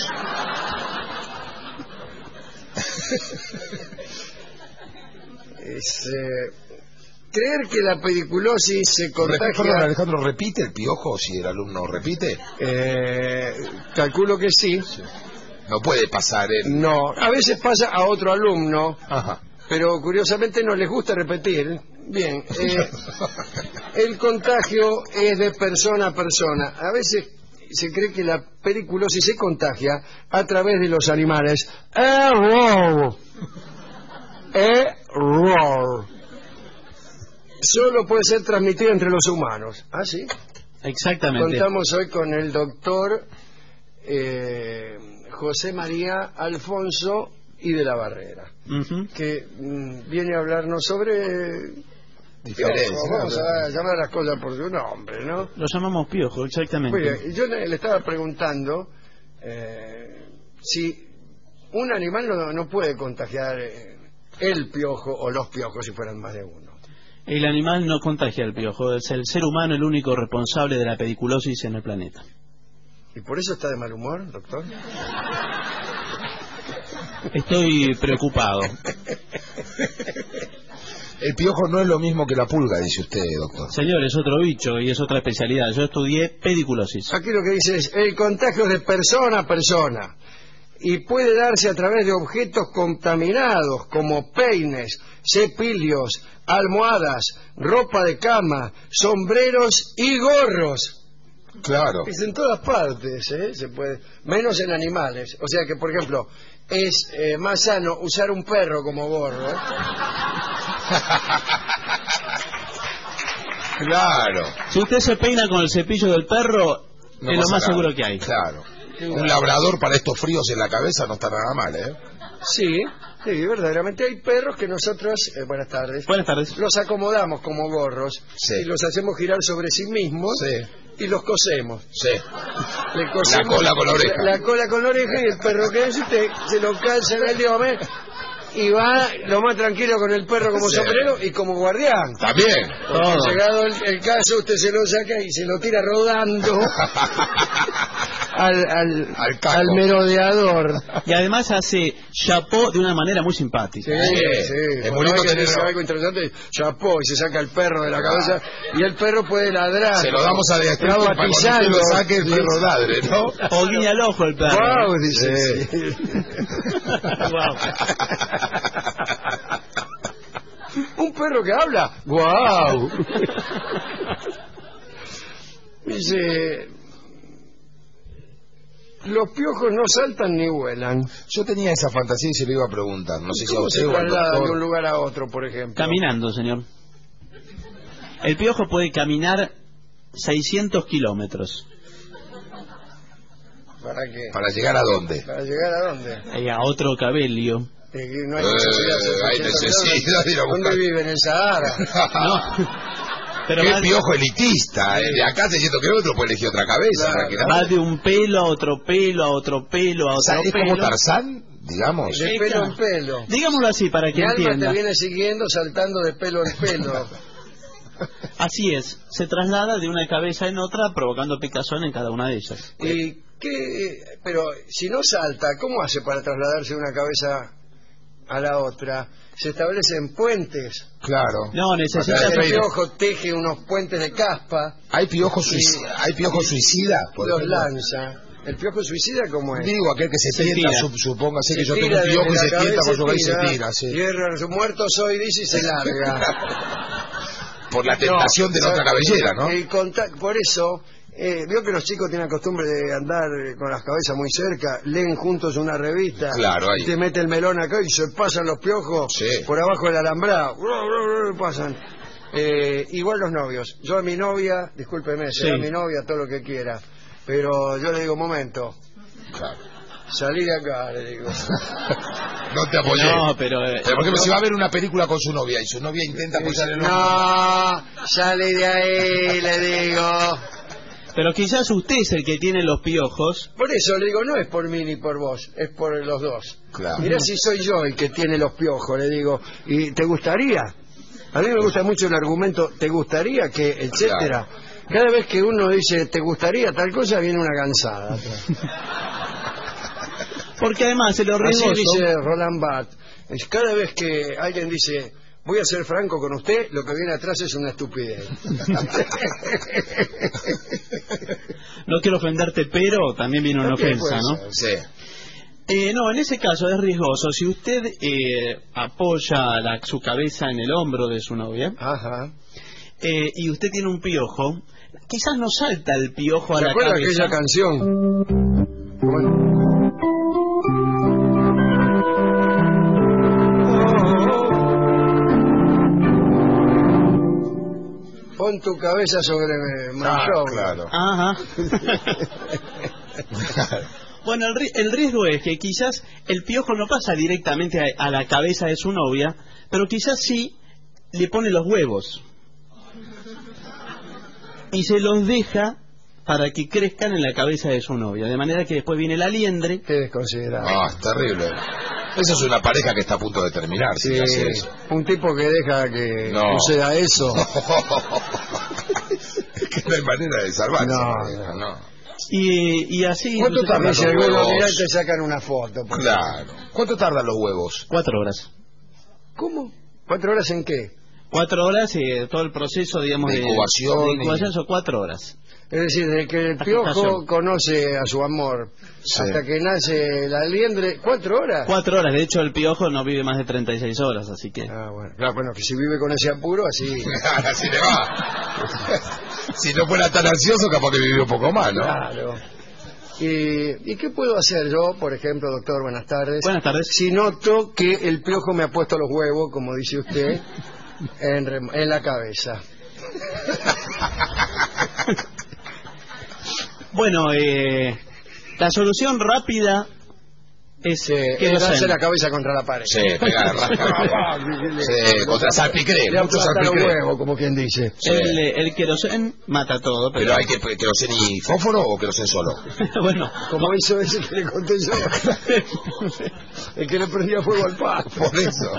Creer que la pediculosis se contagia... Perdón, Alejandro, ¿repite el piojo si el alumno repite? Calculo que sí. No puede pasar No, a veces pasa a otro alumno. Ajá. Pero curiosamente no les gusta repetir. Bien, el contagio es de persona a persona. A veces se cree que la pediculosis se contagia a través de los animales. Error. Solo puede ser transmitido entre los humanos. ¿Ah, sí? Exactamente. Contamos hoy con el doctor José María Alfonso y de la Barrera, que viene a hablarnos sobre diferencia. Vamos a llamar las cosas por su nombre, ¿no? Lo llamamos piojo, exactamente. Muy bien, yo le estaba preguntando si un animal no puede contagiar el piojo o los piojos si fueran más de uno. El animal no contagia el piojo, es el ser humano el único responsable de la pediculosis en el planeta. ¿Y por eso está de mal humor, doctor? Estoy preocupado. El piojo no es lo mismo que la pulga, dice usted, doctor. Señor, es otro bicho y es otra especialidad. Yo estudié pediculosis. Aquí lo que dice es, el contagio es de persona a persona y puede darse a través de objetos contaminados como peines, cepillos, almohadas, ropa de cama, sombreros y gorros. Claro. Es en todas partes, se puede, menos en animales. O sea que, por ejemplo, es más sano usar un perro como gorro. Claro. Si usted se peina con el cepillo del perro, no es lo más seguro que hay. Claro. Un labrador para estos fríos en la cabeza no está nada mal, ¿eh? Sí, verdaderamente hay perros que nosotros, buenas tardes, los acomodamos como gorros y los hacemos girar sobre sí mismos y los cosemos. Sí. Le cosemos la cola con la oreja. La cola con la oreja y el perro que es, se lo calza en el diome y va lo más tranquilo con el perro como sombrero y como guardián. También. Porque llegado el caso, usted se lo saca y se lo tira rodando al merodeador. Y además hace chapó de una manera muy simpática. Sí. Es bonito tener algo interesante. Chapó y se saca el perro de la cabeza y el perro puede ladrar. Se lo damos a Beatriz para cuando usted lo saque el perro ladre, ¿no? O guiña el ojo el perro. Wow, dice. Wow. Un perro que habla. Wow. Dice, los piojos no saltan ni vuelan. Yo tenía esa fantasía y se lo iba a preguntar. No sé si ¿Cómo se trasladan de un lugar a otro, por ejemplo? Caminando, señor. El piojo puede caminar 600 kilómetros. ¿Para qué? ¿Para llegar a dónde? ¿Para llegar a dónde? A otro cabello. No hay necesidad. Hay necesidad de ir a buscar. ¿Dónde vive? ¿En el Sahara? No. Pero qué piojo elitista. De acá 600 kilómetros puede elegir otra cabeza. Va de un pelo a otro pelo, a otro pelo, a otro ¿Es pelo. como Tarzán? digamos. De pelo en pelo. Digámoslo así para que Mi alma entienda. te viene siguiendo saltando de pelo en pelo. Así es, se traslada de una cabeza en otra provocando picazón en cada una de ellas. ¿Y qué? Pero si no salta, ¿cómo hace para trasladarse de una cabeza a la otra? Se establecen puentes. Claro. No, necesita... El piojo teje unos puentes de caspa. ¿Hay piojo suicida? Por los ejemplo? lanza. ¿El piojo suicida cómo es? Digo, aquel que se tienta, supóngase que yo tengo tira un piojo y desde se la tienta por su cabeza, cabeza y se tira, sí. Hierro, muerto soy, dice y se larga. Por la tentación de la otra cabellera, ¿no? Por eso, veo que los chicos tienen la costumbre de andar con las cabezas muy cerca, leen juntos una revista, Claro, ahí. y te mete el melón acá y se pasan los piojos Sí. por abajo del alambrado. Pasan. Igual los novios. Yo a mi novia, discúlpeme, sea mi novia, todo lo que quiera, pero yo le digo, momento, Claro. salí de acá, le digo. No te apoyé. No, pero... Pero por ejemplo, si va a ver una película con su novia y su novia intenta apoyarle el hombro. No, sale de ahí, le digo. Pero quizás usted es el que tiene los piojos. Por eso le digo, no es por mí ni por vos, es por los dos. Claro. Mirá si soy yo el que tiene los piojos, le digo. ¿Y te gustaría? A mí me gusta mucho el argumento, ¿te gustaría que, etcétera? Claro. Cada vez que uno dice, ¿te gustaría tal cosa? Viene una cansada. Porque además se lo Así riesgoso... dice Roland Barthes. Cada vez que alguien dice, voy a ser franco con usted, lo que viene atrás es una estupidez. No quiero ofenderte, pero también viene una ofensa, ¿no? Sí. No, en ese caso es riesgoso. Si usted apoya su cabeza en el hombro de su novia, Ajá. Y usted tiene un piojo, quizás no salta el piojo a ¿Se la acuerda cabeza. aquella canción? Bueno. Pon tu cabeza sobre mi shoulder. Claro. Ajá. Bueno, el riesgo es que quizás el piojo no pasa directamente a la cabeza de su novia, pero quizás sí le pone los huevos. Y se los deja para que crezcan en la cabeza de su novia. De manera que después viene la liendre. Qué desconsiderado. Ah, es terrible. Esa es una pareja que está a punto de terminar. Sí, Si hace eso. un tipo que deja que No. suceda eso. Es que no hay manera de salvarse. No. No. Y así... ¿Cuánto tardan los Si alguno huevos? mira y te sacan una foto. por Claro. ¿Cuánto tardan los huevos? 4 horas. ¿Cómo? ¿4 horas en qué? 4 horas, todo el proceso, digamos, De incubación de incubación son 4 horas. Es decir, desde que el piojo Agitación. conoce a su amor Sí. hasta que nace la liendre, 4 horas. 4 horas, de hecho el piojo no vive más de 36 horas, así que... Ah, bueno. Claro, bueno, que si vive con ese apuro, así. Así le va. Si no fuera tan ansioso, capaz que vivió un poco más, ¿no? Claro. ¿Y qué puedo hacer yo, por ejemplo, doctor? Buenas tardes. Buenas tardes. Si noto que el piojo me ha puesto los huevos, como dice usted, en la cabeza. Bueno, la solución rápida es darse la cabeza contra la pared. Sí, pegar, rascar. Sí, contra salpicré, Le mucho aplasta los salpicré. huevos, como quien dice. Sí. El querosén mata todo, Pero hay que querosén y fósforo o querosén solo. bueno, Como hizo ese que le conté yo. El que le prendía fuego al pasto. Por eso.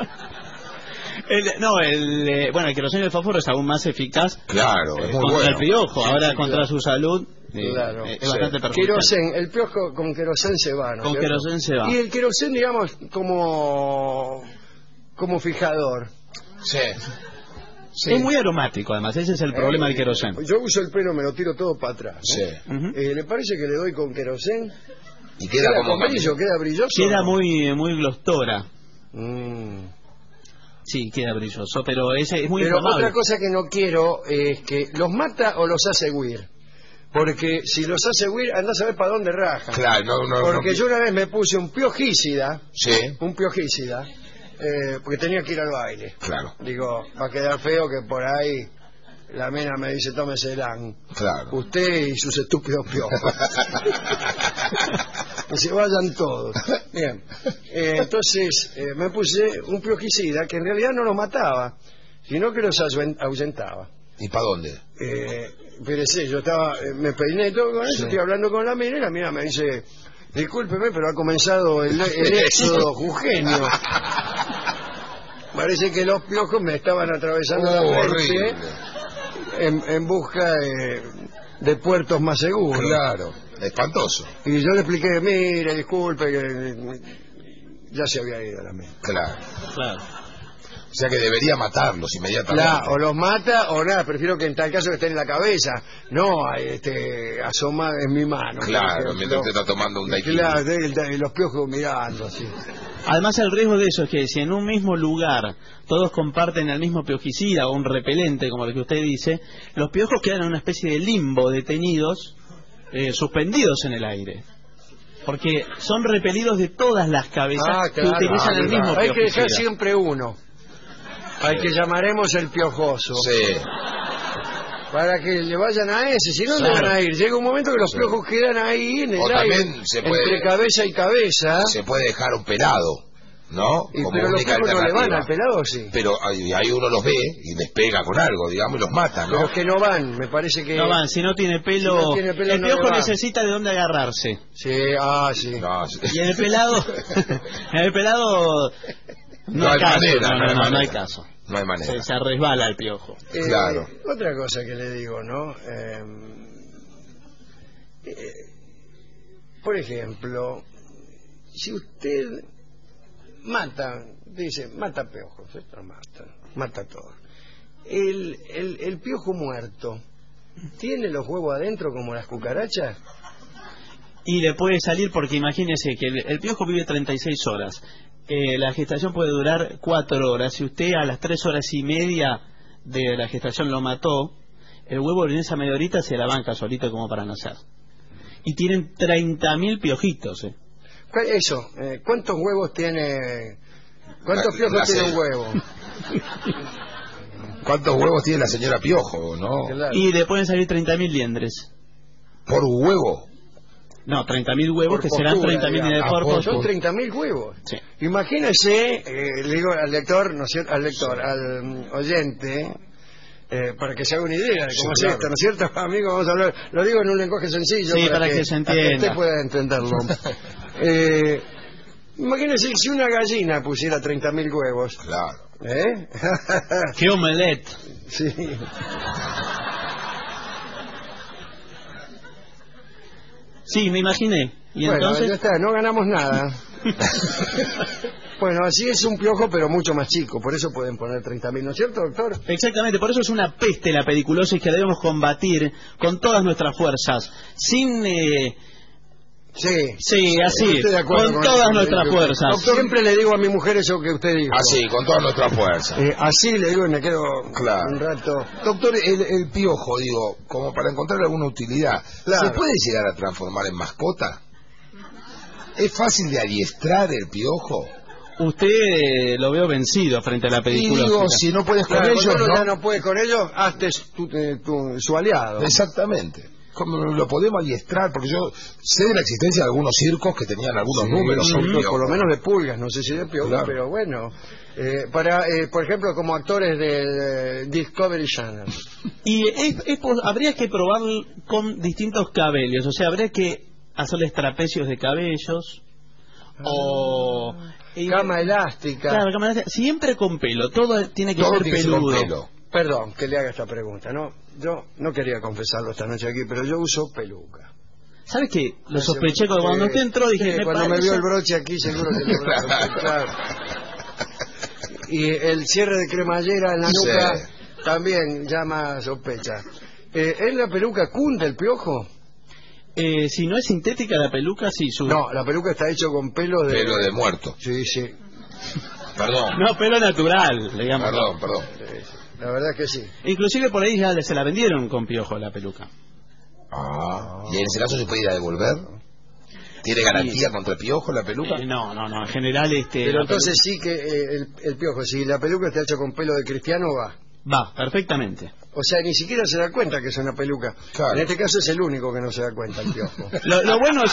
el querosén y el fósforo es aún más eficaz Claro, es muy contra bueno. el piojo, ahora sí, contra claro. su salud Claro. es bastante perjudicial. Querosén, el piojo con querosén se va, ¿no? Con ¿cierto? querosén se va. Y el querosén, digamos, como fijador. Sí. Es muy aromático, además, ese es el problema del querosén. Yo uso el pelo, me lo tiro todo para atrás, ¿no? Sí. Ujú. ¿Le parece que le doy con querosén? Y queda como con brillo, queda brilloso. Queda muy glostora. Mm. Sí, queda brilloso, pero es muy Pero inflamable. otra cosa que no quiero es que los mata o los hace huir. Porque si los hace huir, anda a saber para dónde raja. Claro, Porque yo una vez me puse un piojicida, Sí, porque tenía que ir al baile. claro, Digo, va a quedar feo que por ahí la mina me dice, tómese el an. claro. Usted y sus estúpidos piojos. Que se vayan todos. Bien. Entonces me puse un piojicida que en realidad no los mataba, sino que los ahuyentaba. ¿Y para dónde? Fíjese, yo estaba, me peiné todo con eso, estoy hablando con la mina y la mina me dice, Discúlpeme, pero ha comenzado el éxodo jujeño. Parece que los piojos me estaban atravesando la frente en busca de puertos más seguros. Claro, espantoso. Y yo le expliqué, mire, disculpe, que ya se había ido la mente. Claro. O sea que debería matarlos inmediatamente. Claro, o los mata o nada, prefiero que en tal caso que esté en la cabeza, no asoma en mi mano. Claro, mientras usted está tomando un daiquiri. Claro, y los piojos mirando así. Además, el riesgo de eso es que si en un mismo lugar todos comparten el mismo piojicida o un repelente, como lo que usted dice, los piojos quedan en una especie de limbo, detenidos, suspendidos en el aire. Porque son repelidos de todas las cabezas que utilizan el mismo piojicida. Hay que dejar siempre uno. Al que llamaremos el piojoso. Sí. Para que le vayan a ese, si no, ¿dónde van a ir? Llega un momento que los piojos quedan ahí en el aire, entre cabeza y cabeza. Se puede dejar un pelado, ¿no? Pero los piojos no le van al pelado, sí. Pero ahí uno los ve y les pega con algo, digamos, y los mata, ¿no? Pero es que no van, me parece que... No van, si no tiene pelo... Si no tiene pelo el piojo necesita de dónde agarrarse. Sí, sí. No, sí. Y en el pelado... No hay manera, no hay caso. No hay manera. Se resbala el piojo. Claro. Otra cosa que le digo, ¿no? Por ejemplo, si usted mata piojos, esto mata todo. El piojo muerto, ¿tiene los huevos adentro como las cucarachas? Y le puede salir porque imagínese que el piojo vive 36 horas. La gestación puede durar 4 horas. Si usted a las 3 horas y media de la gestación lo mató, el huevo en esa media horita se la banca solito como para nacer. Y tienen 30.000 piojitos. Eso, ¿cuántos huevos tiene? ¿Cuántos piojos tiene un huevo? ¿Cuántos huevos tiene la señora Piojo, no? Claro. Y le pueden salir 30.000 liendres. ¿Por huevo? No, 30.000 huevos, que serán 30.000 por postura. Son 30.000 huevos. Sí. Imagínese, le digo al lector, ¿no es cierto? Al oyente, para que se haga una idea de cómo es esto, ¿no es cierto? Amigo, vamos a hablar, lo digo en un lenguaje sencillo. Sí, para que se entienda. Para que usted pueda entenderlo. Imagínese si una gallina pusiera 30.000 huevos. Claro. ¡Qué omelette! Sí. Sí, me imaginé. ¿Y bueno, entonces? Ya está, no ganamos nada. Bueno, así es un piojo, pero mucho más chico. Por eso pueden poner 30.000, ¿no es cierto, doctor? Exactamente, por eso es una peste la pediculosis que debemos combatir con todas nuestras fuerzas. Sin... Sí, así es, con todas nuestras fuerzas. Doctor, siempre le digo a mi mujer eso que usted dijo. Así, con todas nuestras fuerzas. Así le digo y me quedo un rato. Doctor, el piojo, digo, como para encontrar alguna utilidad, ¿se puede llegar a transformar en mascota? ¿Es fácil de adiestrar el piojo? Usted lo veo vencido frente a la pediculosis. Y digo, si no puedes con ellos, ¿no? Ya no puedes con ellos, hazte su aliado. Exactamente. ¿Cómo lo podemos adiestrar? Porque yo sé de la existencia de algunos circos que tenían algunos números. Por lo menos de pulgas, no sé si de piojos, pero bueno. Por ejemplo, como actores de Discovery Channel. Y habría que probar con distintos cabellos, o sea, habría que hacerles trapecios de cabellos o... Cama elástica. Claro, cama elástica. Siempre con pelo, todo tiene que ser peludo. Perdón que le haga esta pregunta, ¿no? Yo no quería confesarlo esta noche aquí, pero yo uso peluca. ¿Sabes qué? Lo sospeché cuando usted entró, dije... cuando me vio el broche aquí, seguro que claro. Y el cierre de cremallera en la nuca también llama sospecha. ¿En la peluca cunde el piojo? Si no es sintética la peluca, sí. No, la peluca está hecha con pelo de... Pelo de muerto. Sí. Perdón. No, pelo natural, digamos. Perdón. La verdad que sí. Inclusive por ahí ya se la vendieron con piojo la peluca. ¿Y en ese caso se puede ir a devolver? ¿Tiene garantía contra el piojo la peluca? No, en general Pero entonces sí que el piojo, si la peluca está hecha con pelo de cristiano, va, perfectamente. O sea, ni siquiera se da cuenta que es una peluca. Claro. En este caso es el único que no se da cuenta, el piojo. Lo bueno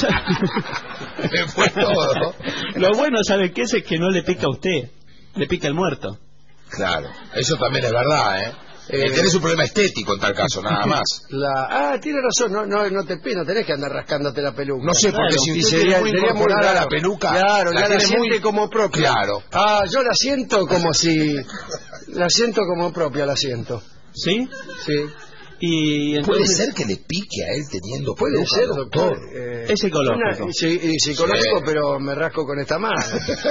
Lo bueno, ¿sabe qué es? Es que no le pica a usted, le pica el muerto. Claro, eso también es verdad, Tenés un problema estético en tal caso, nada más. Tiene razón, no tenés que andar rascándote la peluca. No sé, porque si sería muy incorporada la peluca... Claro, ya la siente como propia. Claro. Yo la siento como si... La siento como propia, la siento. ¿Sí? Sí. Y entonces... Puede ser que le pique a él teniendo Puede peluca, ser, doctor. Es psicológico. Psicológico, sí. Pero me rasco con esta mano.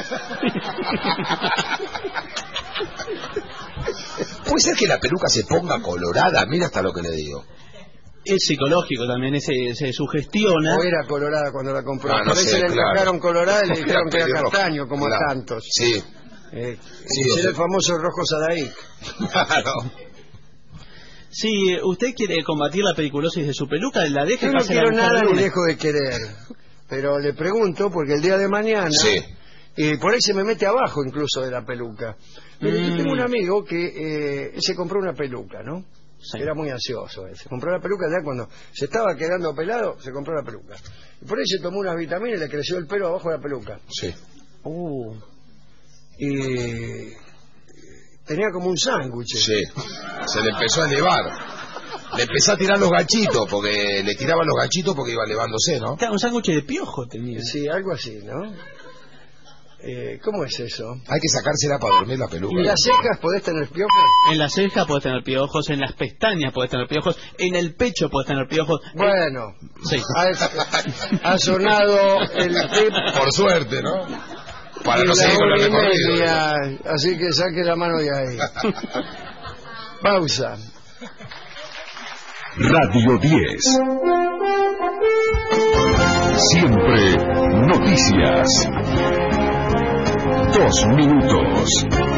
Puede ser que la peluca se ponga colorada, mira hasta lo que le digo. Es psicológico también, se sugestiona. O era colorada cuando la compró. No sé, le encajaron colorada y le dijeron que era rojo. castaño, como a tantos. Sí. Era el famoso rojo Sadaik. Claro. Si usted quiere combatir la peliculosis de su peluca, la deja. Yo no quiero nada ni dejo de querer. Pero le pregunto, porque el día de mañana... Sí. Por ahí se me mete abajo incluso de la peluca. Mire, yo tengo un amigo que se compró una peluca, ¿no? Sí. Era muy ansioso él. Se compró la peluca ya cuando se estaba quedando pelado, se compró la peluca. Y por ahí se tomó unas vitaminas y le creció el pelo abajo de la peluca. Sí. Y tenía como un sándwich. Sí. Se le empezó a elevar. Le empezó a tirar los gachitos, porque le tiraba los gachitos porque iba elevándose, ¿no? Un sándwich de piojo tenía. Sí, algo así, ¿no? ¿Cómo es eso? Hay que sacársela para dormir la peluca. ¿Y en las cejas podés tener piojos? En las cejas podés tener piojos, en las pestañas podés tener piojos, en el pecho podés tener piojos. Bueno, sí. Ha sonado el tip. Por suerte, ¿no? Para no seguir con el recorrido. Así que saque la mano de ahí. Pausa. Radio 10. Siempre noticias. 2 minutos.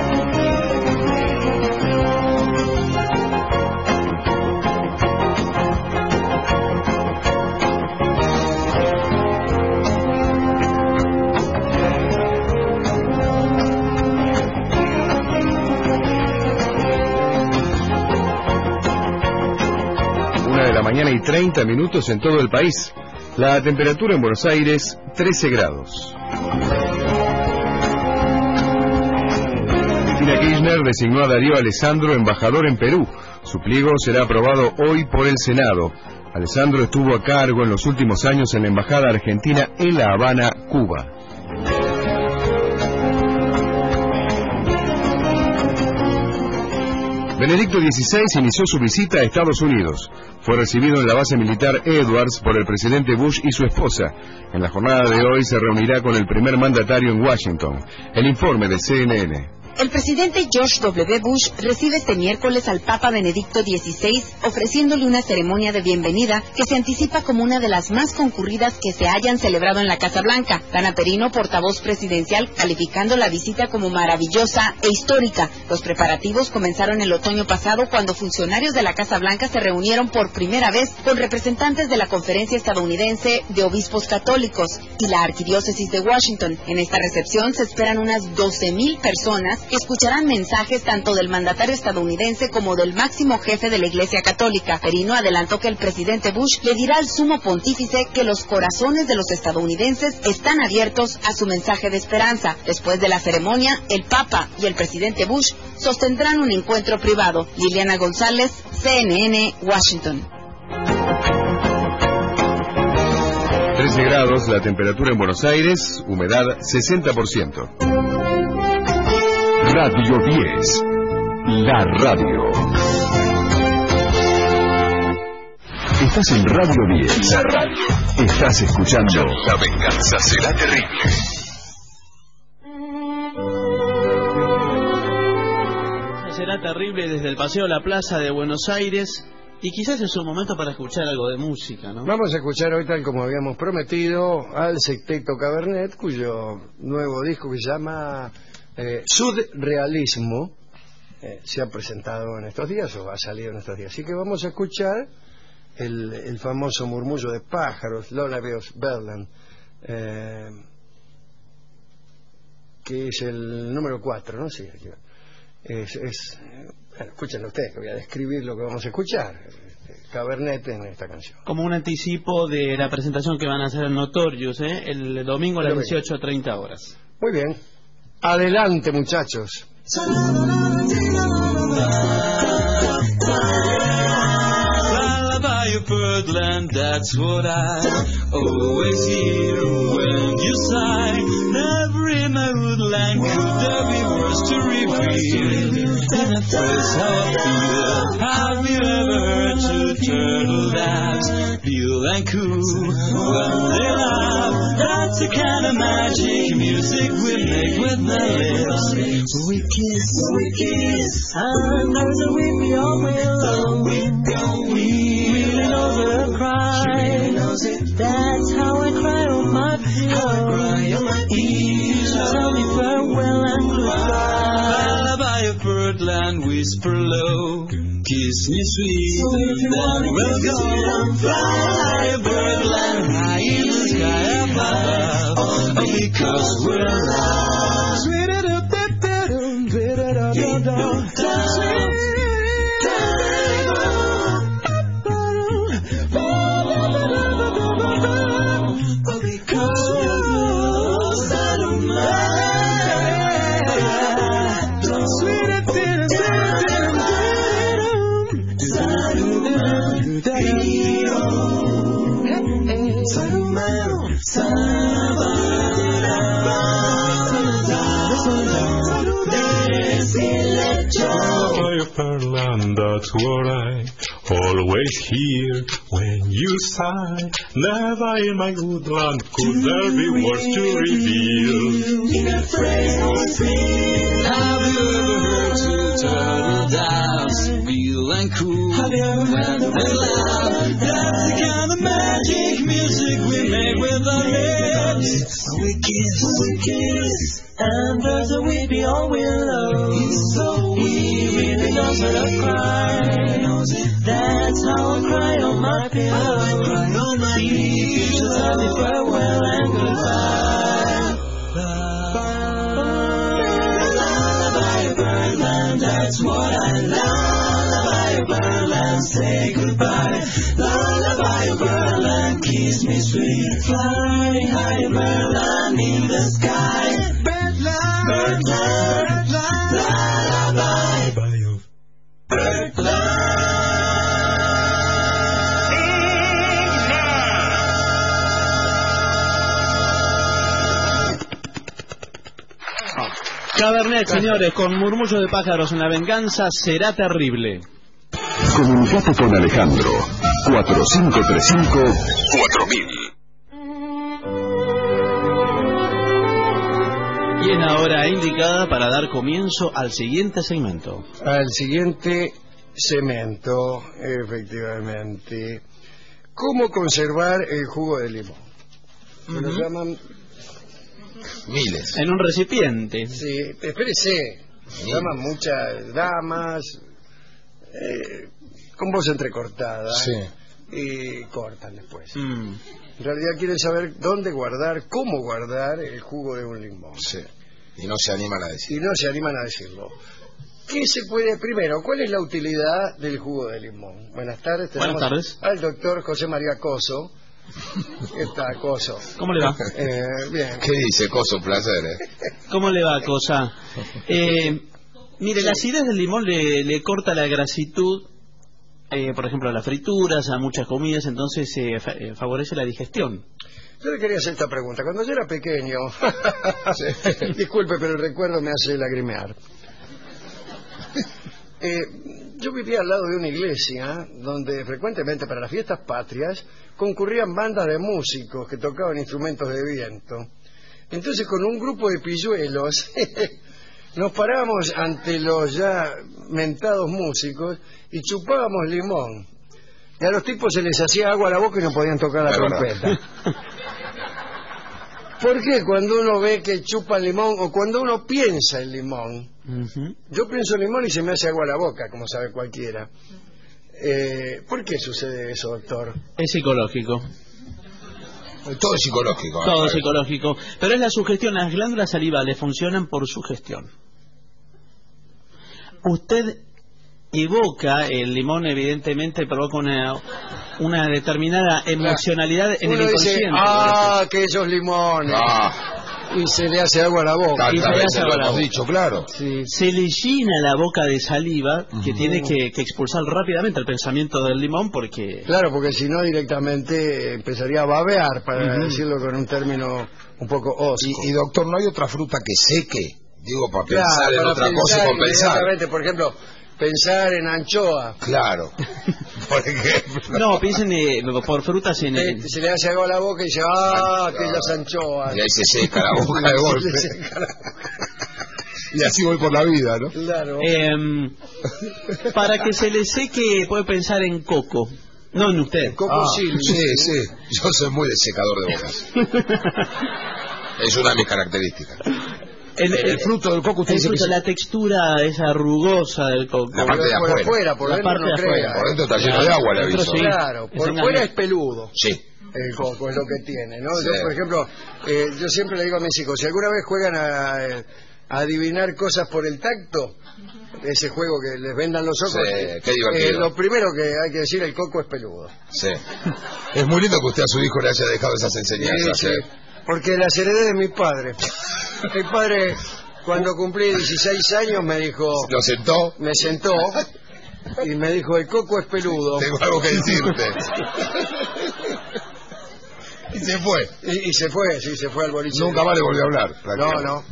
Mañana y 30 minutos en todo el país. La temperatura en Buenos Aires, 13 grados. Cristina Kirchner designó a Darío Alessandro embajador en Perú. Su pliego será aprobado hoy por el Senado. Alessandro estuvo a cargo en los últimos años en la Embajada Argentina en La Habana, Cuba. Benedicto XVI inició su visita a Estados Unidos. Fue recibido en la base militar Edwards por el presidente Bush y su esposa. En la jornada de hoy se reunirá con el primer mandatario en Washington. El informe de CNN. El presidente George W. Bush recibe este miércoles al Papa Benedicto XVI, ofreciéndole una ceremonia de bienvenida que se anticipa como una de las más concurridas que se hayan celebrado en la Casa Blanca. Dana Perino, portavoz presidencial, calificando la visita como maravillosa e histórica. Los preparativos comenzaron el otoño pasado cuando funcionarios de la Casa Blanca se reunieron por primera vez con representantes de la Conferencia Estadounidense de Obispos Católicos y la Arquidiócesis de Washington. En esta recepción se esperan unas 12,000 personas que escucharán mensajes tanto del mandatario estadounidense como del máximo jefe de la Iglesia Católica. Perino adelantó que el presidente Bush le dirá al sumo pontífice que los corazones de los estadounidenses están abiertos a su mensaje de esperanza. Después de la ceremonia, el Papa y el presidente Bush sostendrán un encuentro privado. Liliana González, CNN, Washington. 13 grados la temperatura en Buenos Aires, humedad 60%. Radio 10, la radio. Estás en Radio 10. La radio. Estás escuchando La venganza será terrible. Será terrible desde el Paseo La Plaza de Buenos Aires. Y quizás es un momento para escuchar algo de música, ¿no? Vamos a escuchar hoy, tal como habíamos prometido, al Sexteto Cabernet, cuyo nuevo disco que se llama Surrealismo se ha presentado en estos días o ha salido en estos días. Así que vamos a escuchar el famoso murmullo de pájaros, Lullabies Berlin, que es el número 4, ¿no? Sí, bueno, escúchenlo ustedes, que voy a describir lo que vamos a escuchar. Cabernet en esta canción. Como un anticipo de la presentación que van a hacer en Notorious, el domingo a las 18:30 horas. Muy bien. Adelante, muchachos. birdland, that's what I always hear when you sigh. Never in my woodland could there be words to reveal in a phrase how I feel. Have you ever heard two turtle doves feel and coo when they laugh? That's the kind of magic music we make with the lips. We kiss, and there's a weepy all will. We really knows her cry. That's how I cry on my pillow. Each tell me farewell and goodbye. Lullaby of birdland, whisper low. Kiss me sweet, then we'll go. Fly birdland, high in the sky above. Oh, because we're lost. Birdland, that's what I always hear when you sigh. Never in my woodland could there be words to reveal in a phrase or feel. Have you ever heard two turtle doves feel and coo when they laugh? That's the kind of magic music we make with our lips. We kiss, and there's a weepy all willow. He's so he really knows how to cry. That's how I cry on my pillow. He just tell me farewell and goodbye. Lullaby birdland, that's what I lullaby birdland, say goodbye. Lullaby birdland, kiss me sweet. Fly high birdland in the sky. Birdland, lullaby birdland. Cabernet, señores, con murmullo de pájaros en la venganza será terrible. Comunicate con Alejandro 4535-4000. Bien, ahora indicada para dar comienzo al siguiente segmento. Al siguiente segmento, efectivamente. ¿Cómo conservar el jugo de limón? Lo llaman miles. En un recipiente. Sí, espérese. Se llaman muchas damas, con voz entrecortada. Sí. Y cortan después. En realidad quieren saber dónde guardar, cómo guardar el jugo de un limón. Sí. Y no se animan a decirlo. Y no se animan a decirlo. ¿Qué se puede, primero, cuál es la utilidad del jugo de limón? Buenas tardes. Buenas tardes. Al doctor José María Coso. ¿Qué tal, Coso? ¿Cómo le va? Bien. ¿Qué dice Coso? Un placer, ¿Cómo le va, Cosa? Mire, la acidez del limón le corta la grasitud, por ejemplo, a las frituras, a muchas comidas, entonces favorece la digestión. Yo le quería hacer esta pregunta. Cuando yo era pequeño, disculpe, pero el recuerdo me hace lagrimear. Yo vivía al lado de una iglesia donde frecuentemente para las fiestas patrias concurrían bandas de músicos que tocaban instrumentos de viento. Entonces, con un grupo de pilluelos nos parábamos ante los ya mentados músicos y chupábamos limón. Y a los tipos se les hacía agua a la boca y no podían tocar la trompeta. ¿Por qué cuando uno ve que chupan limón o cuando uno piensa en limón? Yo pienso en limón y se me hace agua a la boca, como sabe cualquiera. ¿Por qué sucede eso, doctor? Es psicológico. Todo es psicológico. Todo es psicológico. Pero es la sugestión. Las glándulas salivales funcionan por sugestión. Usted evoca, el limón evidentemente provoca una determinada emocionalidad en el inconsciente. Dice, aquellos limones. Y se le hace agua a la boca. Tantas veces lo hemos dicho, claro. Sí. Se le llena la boca de saliva que tiene que expulsar rápidamente el pensamiento del limón porque... Claro, porque si no directamente empezaría a babear, para decirlo con un término un poco osco. Y doctor, ¿no hay otra fruta que seque? Digo, para pensar en otra cosa y compensar. Por ejemplo, pensar en anchoa. Claro. Por ejemplo. No, piensen por frutas Se le hace agua a la boca y dice, aquellas anchoas. Y ahí se seca la boca de golpe. Y así voy por la vida, ¿no? Claro. Para que se le seque, puede pensar en coco. No en usted. Coco sí. Yo soy muy desecador de bocas. Es una de mis características. El fruto del coco, usted dice que la textura esa rugosa del coco. La parte de afuera. Por dentro no crea. Por dentro está lleno de agua, le aviso. Claro, por fuera es peludo. Sí. El coco es lo que tiene, ¿no? Sí. Yo, por ejemplo, yo siempre le digo a mis hijos, si alguna vez juegan a adivinar cosas por el tacto, ese juego que les vendan los ojos, qué divertido. lo primero que hay que decir, el coco es peludo. Sí. Es muy lindo que usted a su hijo le haya dejado esas enseñanzas. Sí. Porque las heredé de mi padre. Mi padre, cuando cumplí 16 años, me dijo... ¿Lo sentó? Me sentó y me dijo, el coco es peludo. Tengo algo que decirte. Y se fue. Y se fue, sí, se fue al boliche. Nunca más le volvió a hablar. No.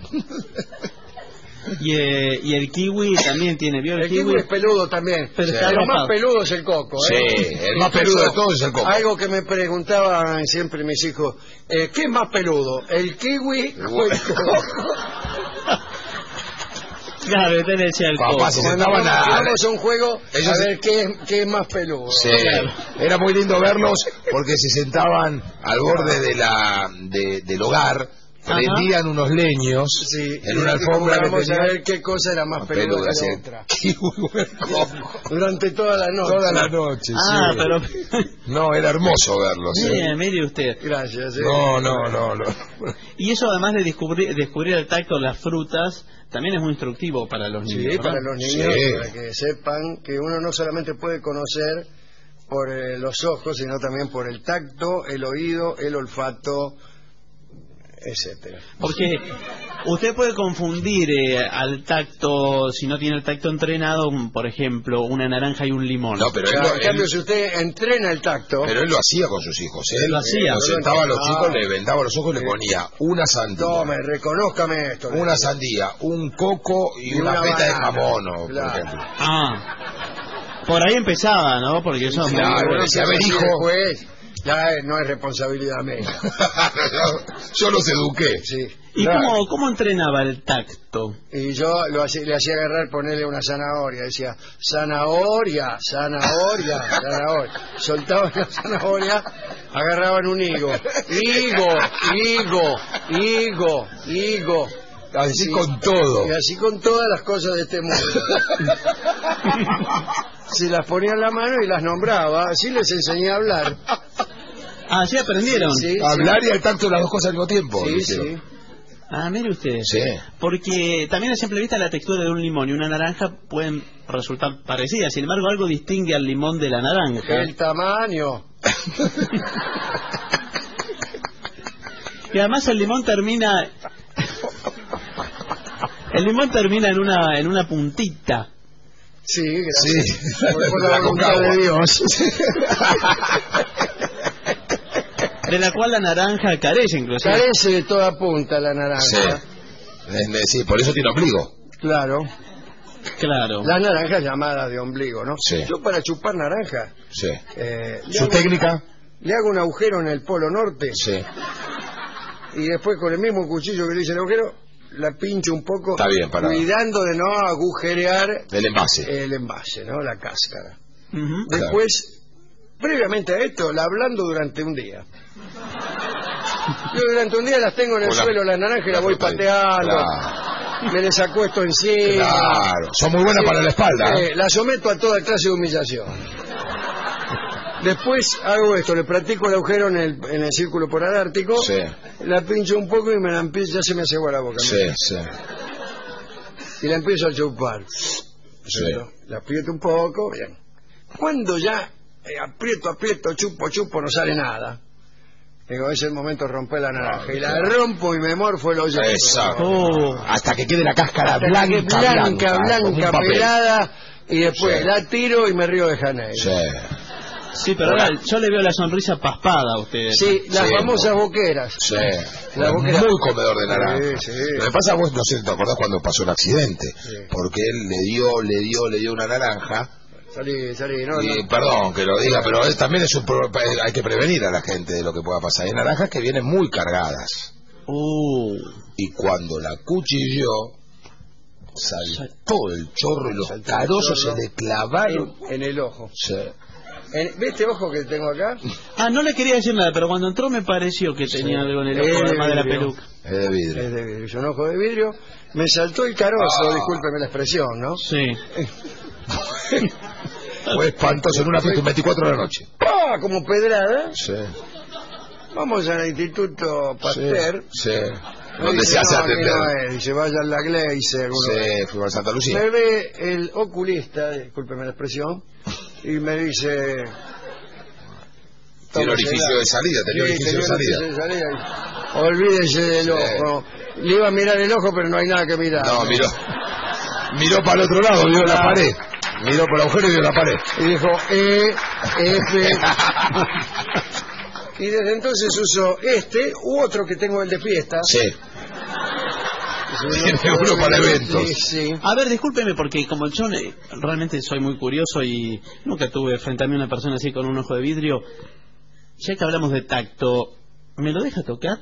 Y el kiwi también tiene, ¿vio? El kiwi es peludo también, pero lo más peludo es el coco. Sí, el más peludo de todos es el coco. Algo que me preguntaban siempre mis hijos, ¿qué es más peludo, el kiwi o el coco? Claro, usted le decía el coco. Papá, si sentaban vamos a un juego a ver qué es más peludo. Sí, era muy lindo verlos porque se sentaban al borde del hogar. Prendían unos leños en una alfombra que vamos a ver qué cosa era más peluda que la otra. Durante toda la noche. Toda la noche, pero... No, era hermoso verlos. Mire usted. Gracias. No. Y eso, además de descubrir el tacto de las frutas, también es muy instructivo para los niños. Sí, para los niños, para que sepan que uno no solamente puede conocer por los ojos, sino también por el tacto, el oído, el olfato, etcétera. Porque usted puede confundir al tacto, si no tiene el tacto entrenado, por ejemplo, una naranja y un limón. No, pero en cambio, si usted entrena el tacto... Pero él lo hacía con sus hijos, ¿eh? Él lo hacía. Lo sentaba a los chicos, le vendaba los ojos y le ponía una sandía. Tome, reconózcame esto. Una sandía, un coco y una feta de jamón, por ejemplo. Por ahí empezaba, ¿no? Porque eso... Claro, decía, a ver, hijo... Ya no es responsabilidad mía. Yo los eduqué. Sí. ¿Y cómo entrenaba el tacto? Y yo le hacía agarrar, ponerle una zanahoria. Decía, zanahoria. Soltaban la zanahoria, agarraban un higo. Higo. Así con todo. Y así con todas las cosas de este mundo. Se las ponía en la mano y las nombraba. Así les enseñé a hablar. Así aprendieron. Sí, hablar y al tacto las dos cosas al mismo tiempo. Sí. Mire usted. Sí. Porque también a simple vista la textura de un limón y una naranja pueden resultar parecidas. Sin embargo, algo distingue al limón de la naranja. El tamaño. Y además el limón termina... en una puntita. Sí, gracias. Por la voluntad de Dios. De la cual la naranja carece, inclusive. Carece de toda punta la naranja. Sí, por eso tiene ombligo. Claro. La naranja llamada de ombligo, ¿no? Sí. Yo para chupar naranja... Sí. ¿Su técnica? Le hago un agujero en el polo norte. Sí. Y después con el mismo cuchillo que le hice el agujero, la pincho un poco. Está bien, cuidando de no agujerear el envase, ¿no? La cáscara. Después, previamente a esto, la ablando durante un día. Yo durante un día las tengo en el suelo, las naranjas, y las voy pateando. Claro. Me les acuesto encima. Claro, son muy buenas para la espalda. La someto a toda clase de humillación. Después hago esto, le practico el agujero en el círculo polártico, la pincho un poco y me la empiezo, ya se me hace agua la boca. Y la empiezo a chupar. La aprieto un poco, bien. Cuando ya aprieto, chupo, no sale nada. Digo, es el momento de romper la naranja. Y la rompo y me morfo el hoyo. Exacto. Hasta que quede la cáscara blanca, pelada. Y después la tiro y me río de Janeiro. Sí, pero ahora yo le veo la sonrisa paspada a usted. Sí, las famosas boqueras. Sí, muy comedor de naranja. Sí. Lo que pasa, vos no sé, ¿te acordás cuando pasó el accidente? Sí. Porque él le dio una naranja. Salí, no. Perdón que lo diga, pero también hay que prevenir a la gente de lo que pueda pasar. Hay naranjas que vienen muy cargadas. Y cuando la cuchilló, saltó el chorro y los tarozos se le clavaron en el ojo. Sí. ¿Ves este ojo que tengo acá? No le quería decir nada, pero cuando entró me pareció que tenía algo en el ojo, además de la peluca. Es de vidrio. Es de vidrio, es un ojo de vidrio. Me saltó el carozo, discúlpeme la expresión, ¿no? Sí. Fue espantoso en una fiesta un 24 de la noche. Como pedrada. Sí. Vamos al Instituto Pasteur. Sí. Donde se hace atender. Dice, vaya a la Gleice. Sí, fuimos a Santa Lucía. Me ve el oculista, discúlpeme la expresión, y me dice... Tiene orificio de salida, tenía orificio de salida. Olvídese del ojo. Le iba a mirar el ojo, pero no hay nada que mirar. No, miró para el otro lado, vio la pared. Miró por el agujero y vio la pared. Y dijo, F. Y desde entonces uso este u otro que tengo el de fiesta. Sí. Tiene uno para eventos. Sí. A ver, discúlpeme, porque como yo realmente soy muy curioso y nunca tuve frente a mí una persona así con un ojo de vidrio. Ya que hablamos de tacto, ¿me lo deja tocar?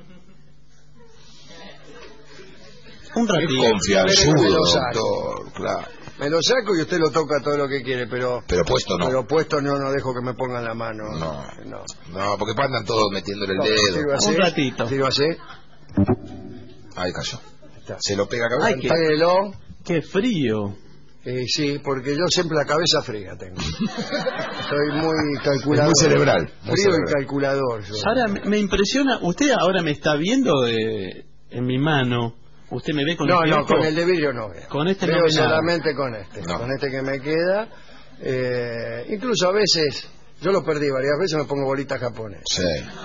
Un ratito. Confianzudo, doctor, claro. Me lo saco y usted lo toca todo lo que quiere, pero puesto no. Pero puesto no dejo que me pongan la mano. No, porque andan todos metiéndole el dedo. Un ratito. Tiro así. Ahí cayó. Se lo pega a cabeza. Páguelo. ¡Qué frío! Sí, porque yo siempre la cabeza fría tengo. Soy muy calculador. Muy cerebral. Frío y calculador. Ahora me impresiona, usted ahora me está viendo en mi mano. ¿Usted me ve con No, con el de vidrio no veo. Con este veo no solamente con este. No. Con este que me queda. Incluso a veces, yo lo perdí varias veces, me pongo bolita japonesa. Sí.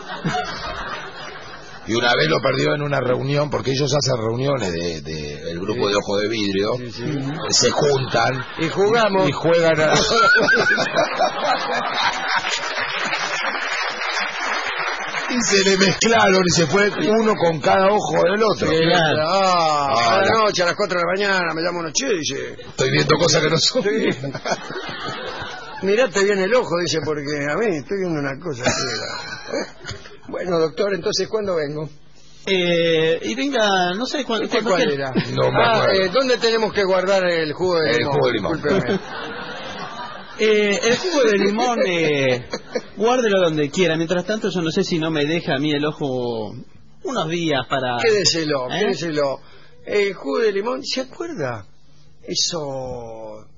Y una vez lo perdió en una reunión, porque ellos hacen reuniones el grupo de Ojo de Vidrio. Sí. Se juntan. Y jugamos. Y juegan a... Y se le mezclaron y se fue uno con cada ojo del otro. A la noche, a las 4 de la mañana, me llama uno, che, dice... Estoy viendo cosas que no son. Sí. Mirate bien el ojo, dice, porque a mí estoy viendo una cosa. Bueno, doctor, entonces, ¿cuándo vengo? Y venga, no sé cuál era. No me acuerdo. ¿Dónde tenemos que guardar el jugo de limón? El jugo de limón. El jugo de limón, guárdelo donde quiera. Mientras tanto, yo no sé si no me deja a mí el ojo unos días para... Quédeselo. El jugo de limón, ¿se acuerda? Eso...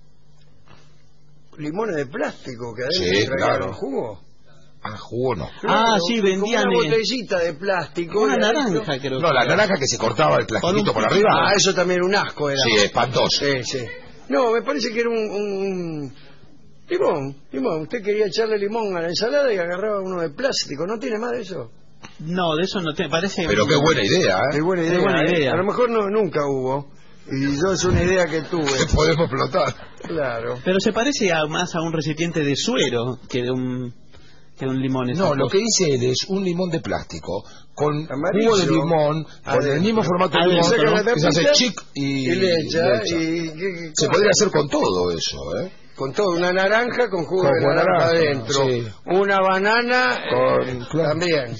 limones de plástico que adentro traían jugo. Jugo no. Sí, vendían una botellita de plástico. Una naranja, creo. No, la naranja que se cortaba el plastiquito por arriba. Eso también un asco era. Sí, espantoso. Sí. No, me parece que era un limón. Usted quería echarle limón a la ensalada y agarraba uno de plástico. ¿No tiene más de eso? No, de eso no te parece. Pero qué buena idea, ¿eh? Qué buena idea. A lo mejor nunca hubo. Y yo es una idea que tuve. Podemos explotar. Claro. Pero se parece más a un recipiente de suero que de un limón. No, lo que dice él es un limón de plástico con jugo de limón, con el mismo formato de limón, que se hace chic y le echa. Se podría hacer con todo eso, ¿eh? Con todo, una naranja con jugo de naranja adentro, sí. Una banana también.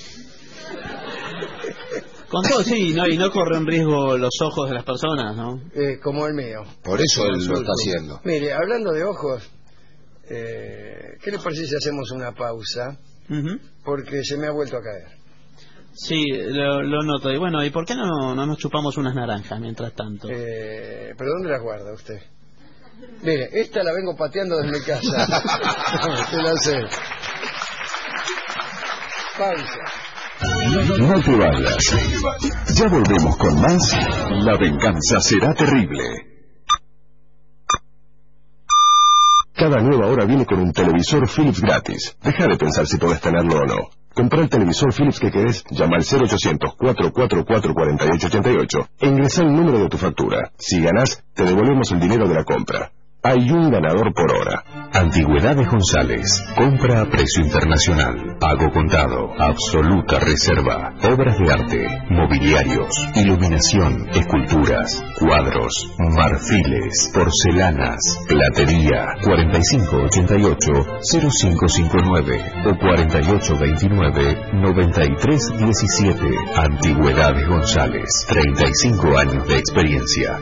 Con todo, sí, y no corren riesgo los ojos de las personas, ¿no? Como el mío. Por eso él lo está haciendo. Mire, hablando de ojos, ¿qué le parece si hacemos una pausa? Porque se me ha vuelto a caer. Sí, lo noto. Y bueno, ¿y por qué no nos chupamos unas naranjas mientras tanto? ¿Pero dónde las guarda usted? Mire, esta la vengo pateando desde mi casa. Se la sé. Pausa. No te vayas. Ya volvemos con más. La venganza será terrible. Cada nueva hora viene con un televisor Philips gratis. Deja de pensar si podés tenerlo o no. Compra el televisor Philips que querés, llama al 0800-444-4888 e ingresa el número de tu factura. Si ganás, te devolvemos el dinero de la compra. Hay un ganador por hora. Antigüedades González. Compra a precio internacional. Pago contado. Absoluta reserva. Obras de arte. Mobiliarios. Iluminación. Esculturas. Cuadros. Marfiles. Porcelanas. Platería. 4588-0559 o 4829-9317. Antigüedades González. 35 años de experiencia.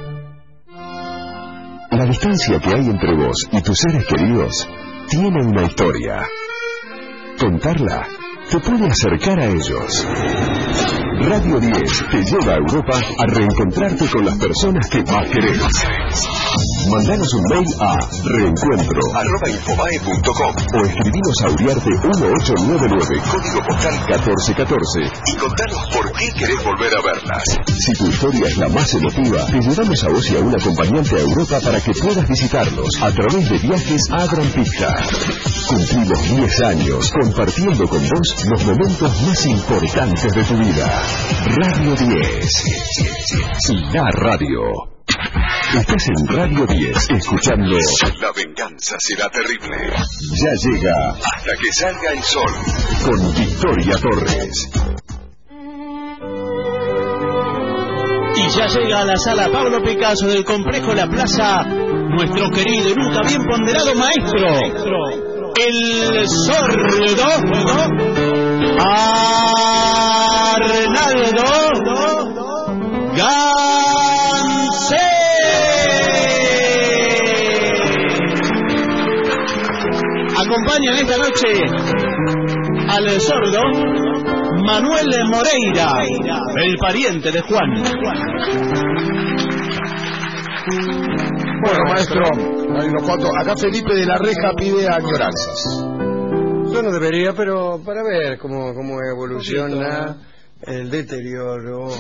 La distancia que hay entre vos y tus seres queridos tiene una historia. Contarla te puede acercar a ellos. Radio 10 te lleva a Europa a reencontrarte con las personas que más querés. Mandanos un mail a reencuentro@infobae.com o escribinos a Uriarte 1899, código postal 1414, y contanos por qué querés volver a verlas. Si tu historia es la más emotiva, te llevamos a vos y a un acompañante a Europa para que puedas visitarnos a través de viajes a Gran Pista. Cumplimos 10 años compartiendo con vos los momentos más importantes de tu vida. Radio 10. La radio. Estás en Radio 10 escuchando La venganza será terrible. Ya llega Hasta que salga el sol con Victoria Torres. Y ya llega a la sala Pablo Picasso del Complejo La Plaza nuestro querido y nunca bien ponderado maestro, el sordo Arnaldo Gansé. Acompañan esta noche al sordo Manuel Moreira, el pariente de Juan. Bueno, maestro, hay unos cuantos. Acá Felipe de la Reja pide añoranzas. Yo no debería, pero para ver cómo evoluciona el deterioro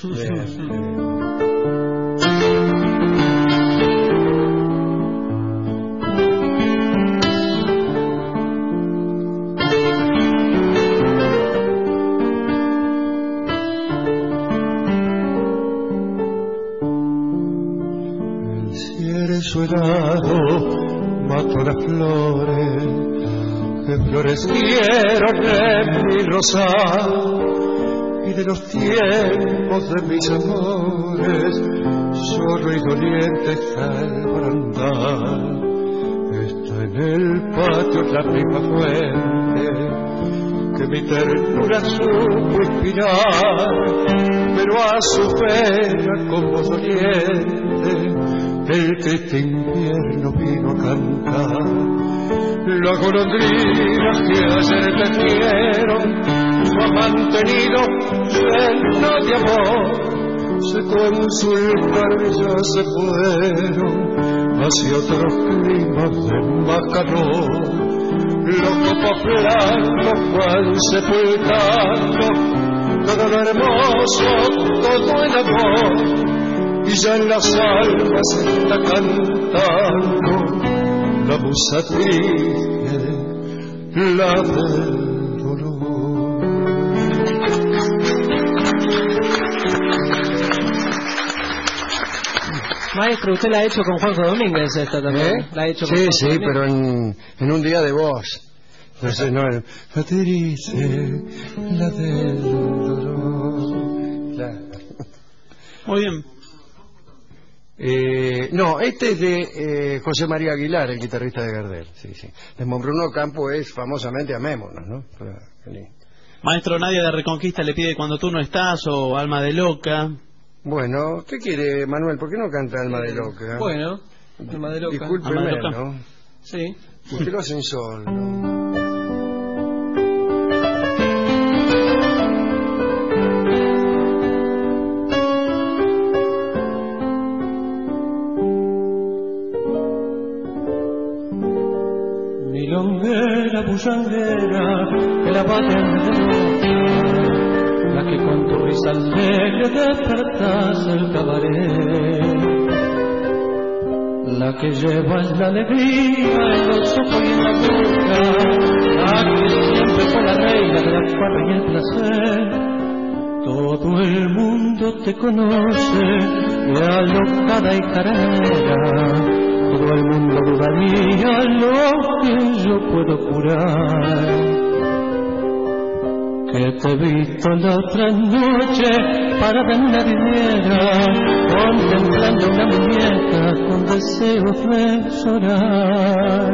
su helado mató las flores que florecieron en mi rosal, y de los tiempos de mis amores solo y doliente está el barandal. Está en el patio la misma fuente que mi ternura supo inspirar, pero a su pena con voz doliente el que este invierno vino a cantar. Las golondrinas que ayer tejieron su mantenido lleno de amor, se consultar y ya se fueron hacia otros climas de más calor. Los copos blancos van sepultando todo lo hermoso, todo el amor, y ya en las almas está cantando la musa triste, la del dolor. Maestro, usted la ha hecho con Juanjo Domínguez esta también. La ha hecho con Juanjo Domínguez. Pero en un día de voz. Entonces no, la triste, la del dolor. Muy bien. No, este es de José María Aguilar, el guitarrista de Gardel. Sí. De Monbruno Campo es famosamente Amémonos, ¿no? Maestro, Nadia de Reconquista le pide Cuando tú no estás o Alma de Loca. Bueno, ¿qué quiere, Manuel? ¿Por qué no canta Alma de Loca? Bueno, Alma de Loca. Discúlpeme, ¿no? Sí. Usted lo hace en sol, ¿no? Milonguera, bullanguera, que la baten de boca, la que con tu risa alegre despertas el cabaret, la que llevas la alegría en los ojos y en la boca, la que siempre fue la reina de las Todo el mundo te conoce de alocada y carera. Todo el mundo dudaría lo que yo puedo curar. Que te he visto la otra noche parada en una vidriera, contemplando una muñeca con deseos de llorar.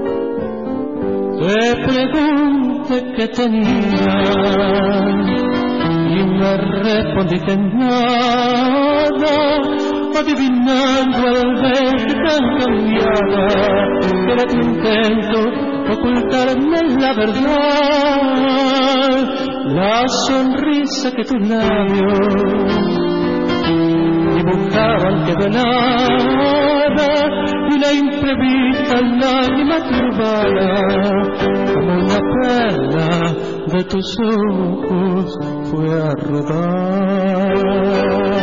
Te pregunté qué tenías y me respondiste nada, adivinando al verte tan cambiada, que era tu intento ocultarme la verdad, la sonrisa que tus labios dibujaban que velada, y la imprevista lágrima turbada, como una perla de tus ojos fue a rodar.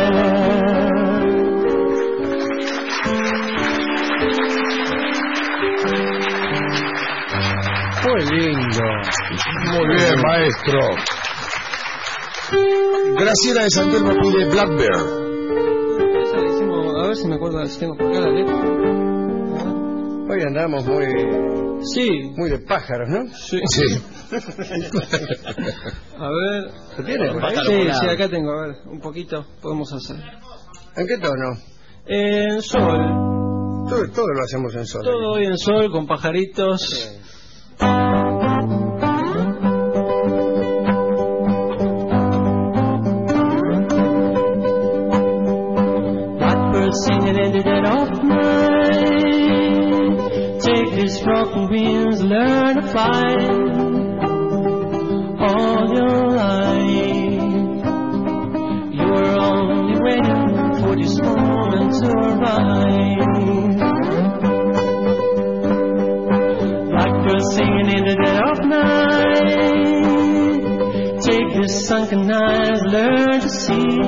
Muy lindo. Muy bien, maestro. Graciela de San Telmo pide Blackbird. Esa la hicimos, a ver si me acuerdo si tengo por acá la letra. Hoy andamos muy... Sí. Muy de pájaros, ¿no? Sí. A ver... ¿Lo tienes por ahí? Sí, acá tengo, a ver, un poquito podemos hacer. ¿En qué tono? En sol. Todo lo hacemos en sol. Todo hoy en sol, con pajaritos. Sí. Blackbird singing in the dead of night. Take these broken wings, learn to fly all your life. You were only waiting for this moment to arrive. Blackbird singing in the dead of night. Take these sunken eyes, learn to see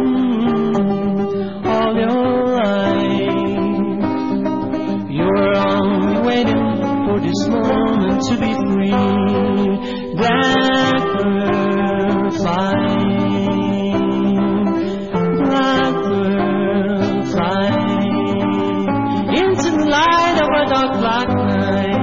all your life. You were only waiting for this moment to be free. Blackbird flying, blackbird flying into the light of a dark black night.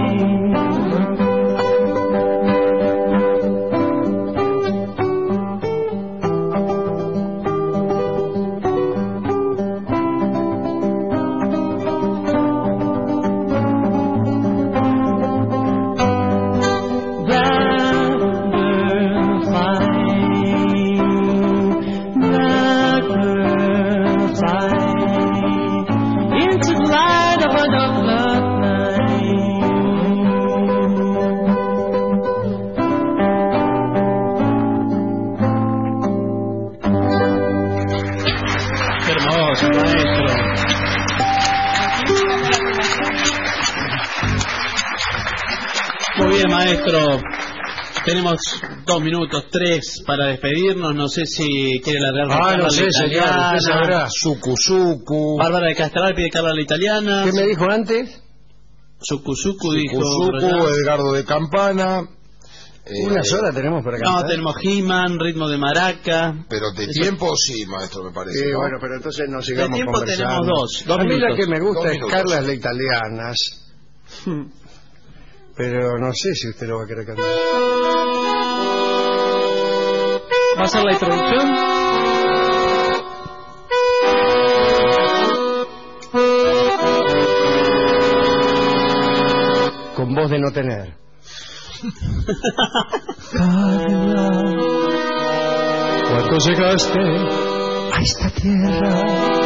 Tenemos 2 minutos, 3 para despedirnos. No sé si quiere largar. No sé, señor. Usted sabrá. Suku. Bárbara de Castral pide Carla la Italiana. ¿Qué me dijo antes? Suku dijo. Edgardo de Campana. Una sola tenemos para cantar. No, tenemos He-Man, ritmo de maraca. Pero de tiempo sí, maestro, me parece. ¿no? Bueno, pero entonces no sigamos de tiempo conversando. Tenemos dos a mí minutos. La que me gusta es Carlas la Italianas. Pero no sé si usted lo va a querer cantar. ¿Va a ser la introducción? Con voz de no tener. Cuando llegaste a esta tierra,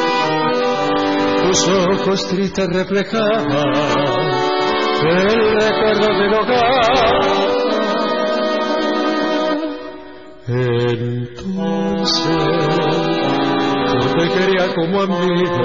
tus ojos tristes reflejaban el recuerdo del hogar. Entonces yo te quería como amigo.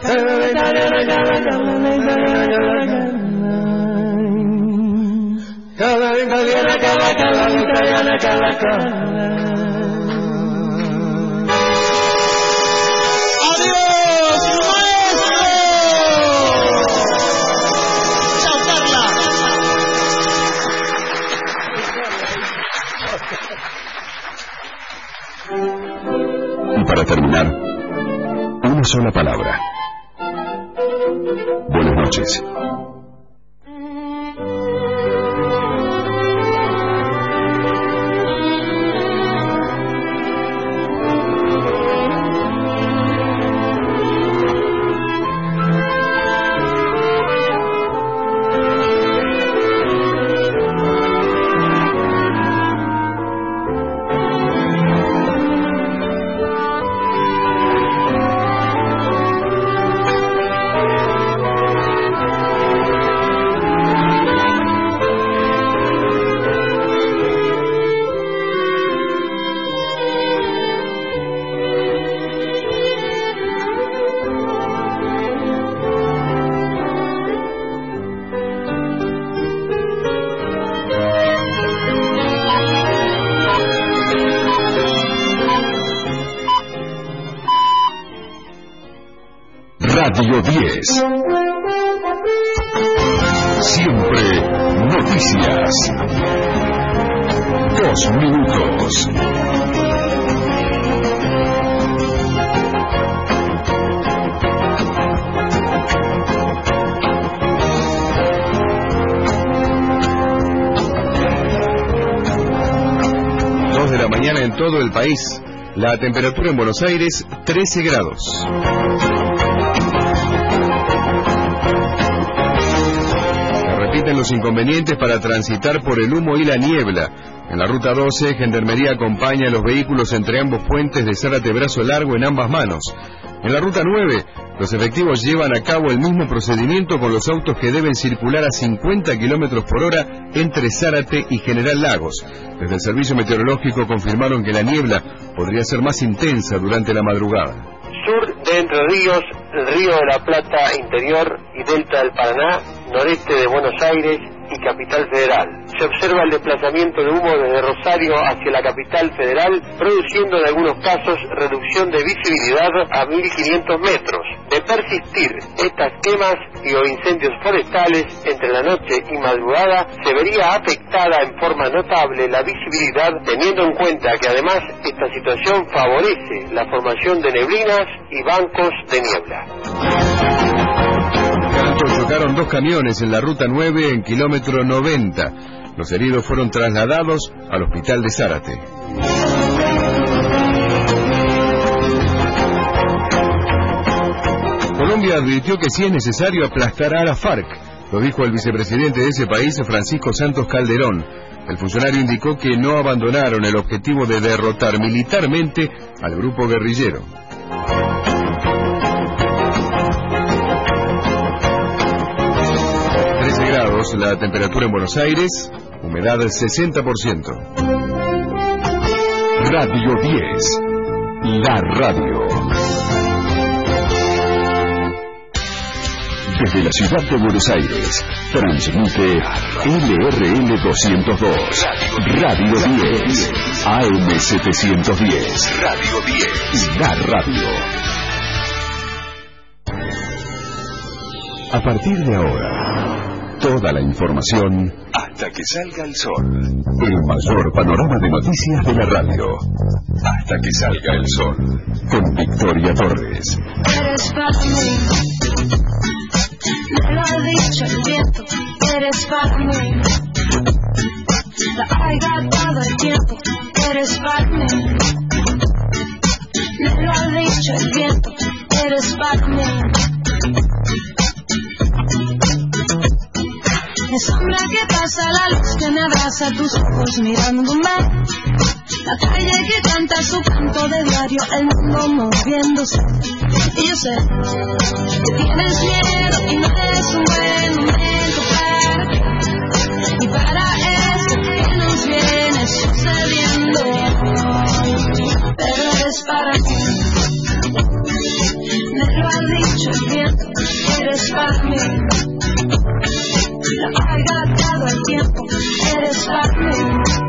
Y para terminar, una sola palabra. Buenas noches. Radio 10. Siempre noticias. 2 minutos. De la mañana en todo el país. La temperatura en Buenos Aires, 13 grados. Se repiten los inconvenientes para transitar por el humo y la niebla. En la ruta 12, Gendarmería acompaña a los vehículos entre ambos puentes de Zárate Brazo Largo en ambas manos. En la ruta 9, los efectivos llevan a cabo el mismo procedimiento con los autos que deben circular a 50 kilómetros por hora entre Zárate y General Lagos. Desde el Servicio Meteorológico confirmaron que la niebla podría ser más intensa durante la madrugada. Sur de Entre Ríos, el Río de la Plata interior y Delta del Paraná, noreste de Buenos Aires y Capital Federal. Se observa el desplazamiento de humo desde Rosario hacia la Capital Federal, produciendo en algunos casos reducción de visibilidad a 1500 metros. De persistir estas quemas y o incendios forestales entre la noche y madrugada, se vería afectada en forma notable la visibilidad, teniendo en cuenta que además esta situación favorece la formación de neblinas y bancos de niebla. Chocaron 2 camiones en la ruta 9 en kilómetro 90. Los heridos fueron trasladados al hospital de Zárate. Colombia advirtió que si es necesario aplastará a la FARC. Lo dijo el vicepresidente de ese país, Francisco Santos Calderón. El funcionario indicó que no abandonaron el objetivo de derrotar militarmente al grupo guerrillero. La temperatura en Buenos Aires, humedad del 60%. Radio 10, la radio. Desde la ciudad de Buenos Aires, transmite LRL 202, Radio 10, AM 710, Radio 10, la radio. A partir de ahora, toda la información hasta que salga el sol. El mayor panorama de noticias de la radio. Hasta que salga el sol. Con Victoria Torres. Eres para mí. Me lo ha dicho el viento. Eres para mí. La haya todo el tiempo. Eres para mí. Me lo ha dicho el viento. Eres para mí. Mi sombra que pasa, la luz que me abraza, tus ojos mirándome. La calle que canta su canto de diario, el mundo moviéndose. Y yo sé que tienes miedo y no es un buen momento para ti. Y para esto que nos viene sucediendo hoy. Pero es para ti. Me lo ha dicho el viento. para mí. La carga todo el tiempo, eres para mí.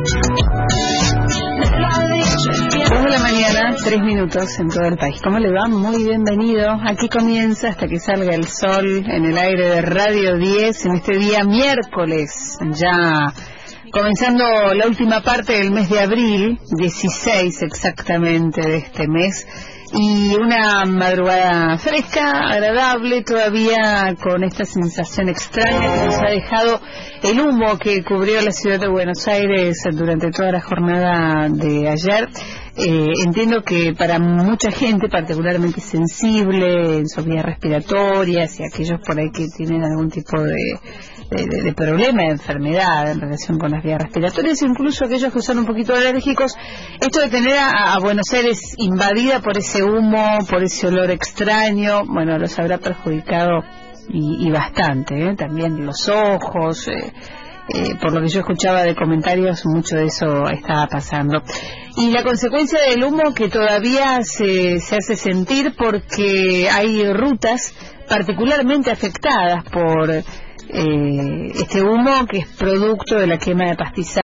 Me lo ha dicho el tiempo. 2 de la mañana, 3 minutos en todo el país. ¿Cómo le va? Muy bienvenido. Aquí comienza hasta que salga el sol en el aire de Radio 10 en este día miércoles, ya comenzando la última parte del mes de abril, 16 exactamente de este mes. Y una madrugada fresca, agradable, todavía con esta sensación extraña que nos ha dejado el humo que cubrió la ciudad de Buenos Aires durante toda la jornada de ayer. Entiendo que para mucha gente particularmente sensible en sus vías respiratorias y aquellos por ahí que tienen algún tipo de problema, de enfermedad en relación con las vías respiratorias, incluso aquellos que son un poquito alérgicos, esto de tener a Buenos Aires invadida por ese humo, por ese olor extraño, bueno, los habrá perjudicado y bastante, también los ojos. Por lo que yo escuchaba de comentarios, mucho de eso estaba pasando. Y la consecuencia del humo que todavía se hace sentir porque hay rutas particularmente afectadas por este humo que es producto de la quema de pastizales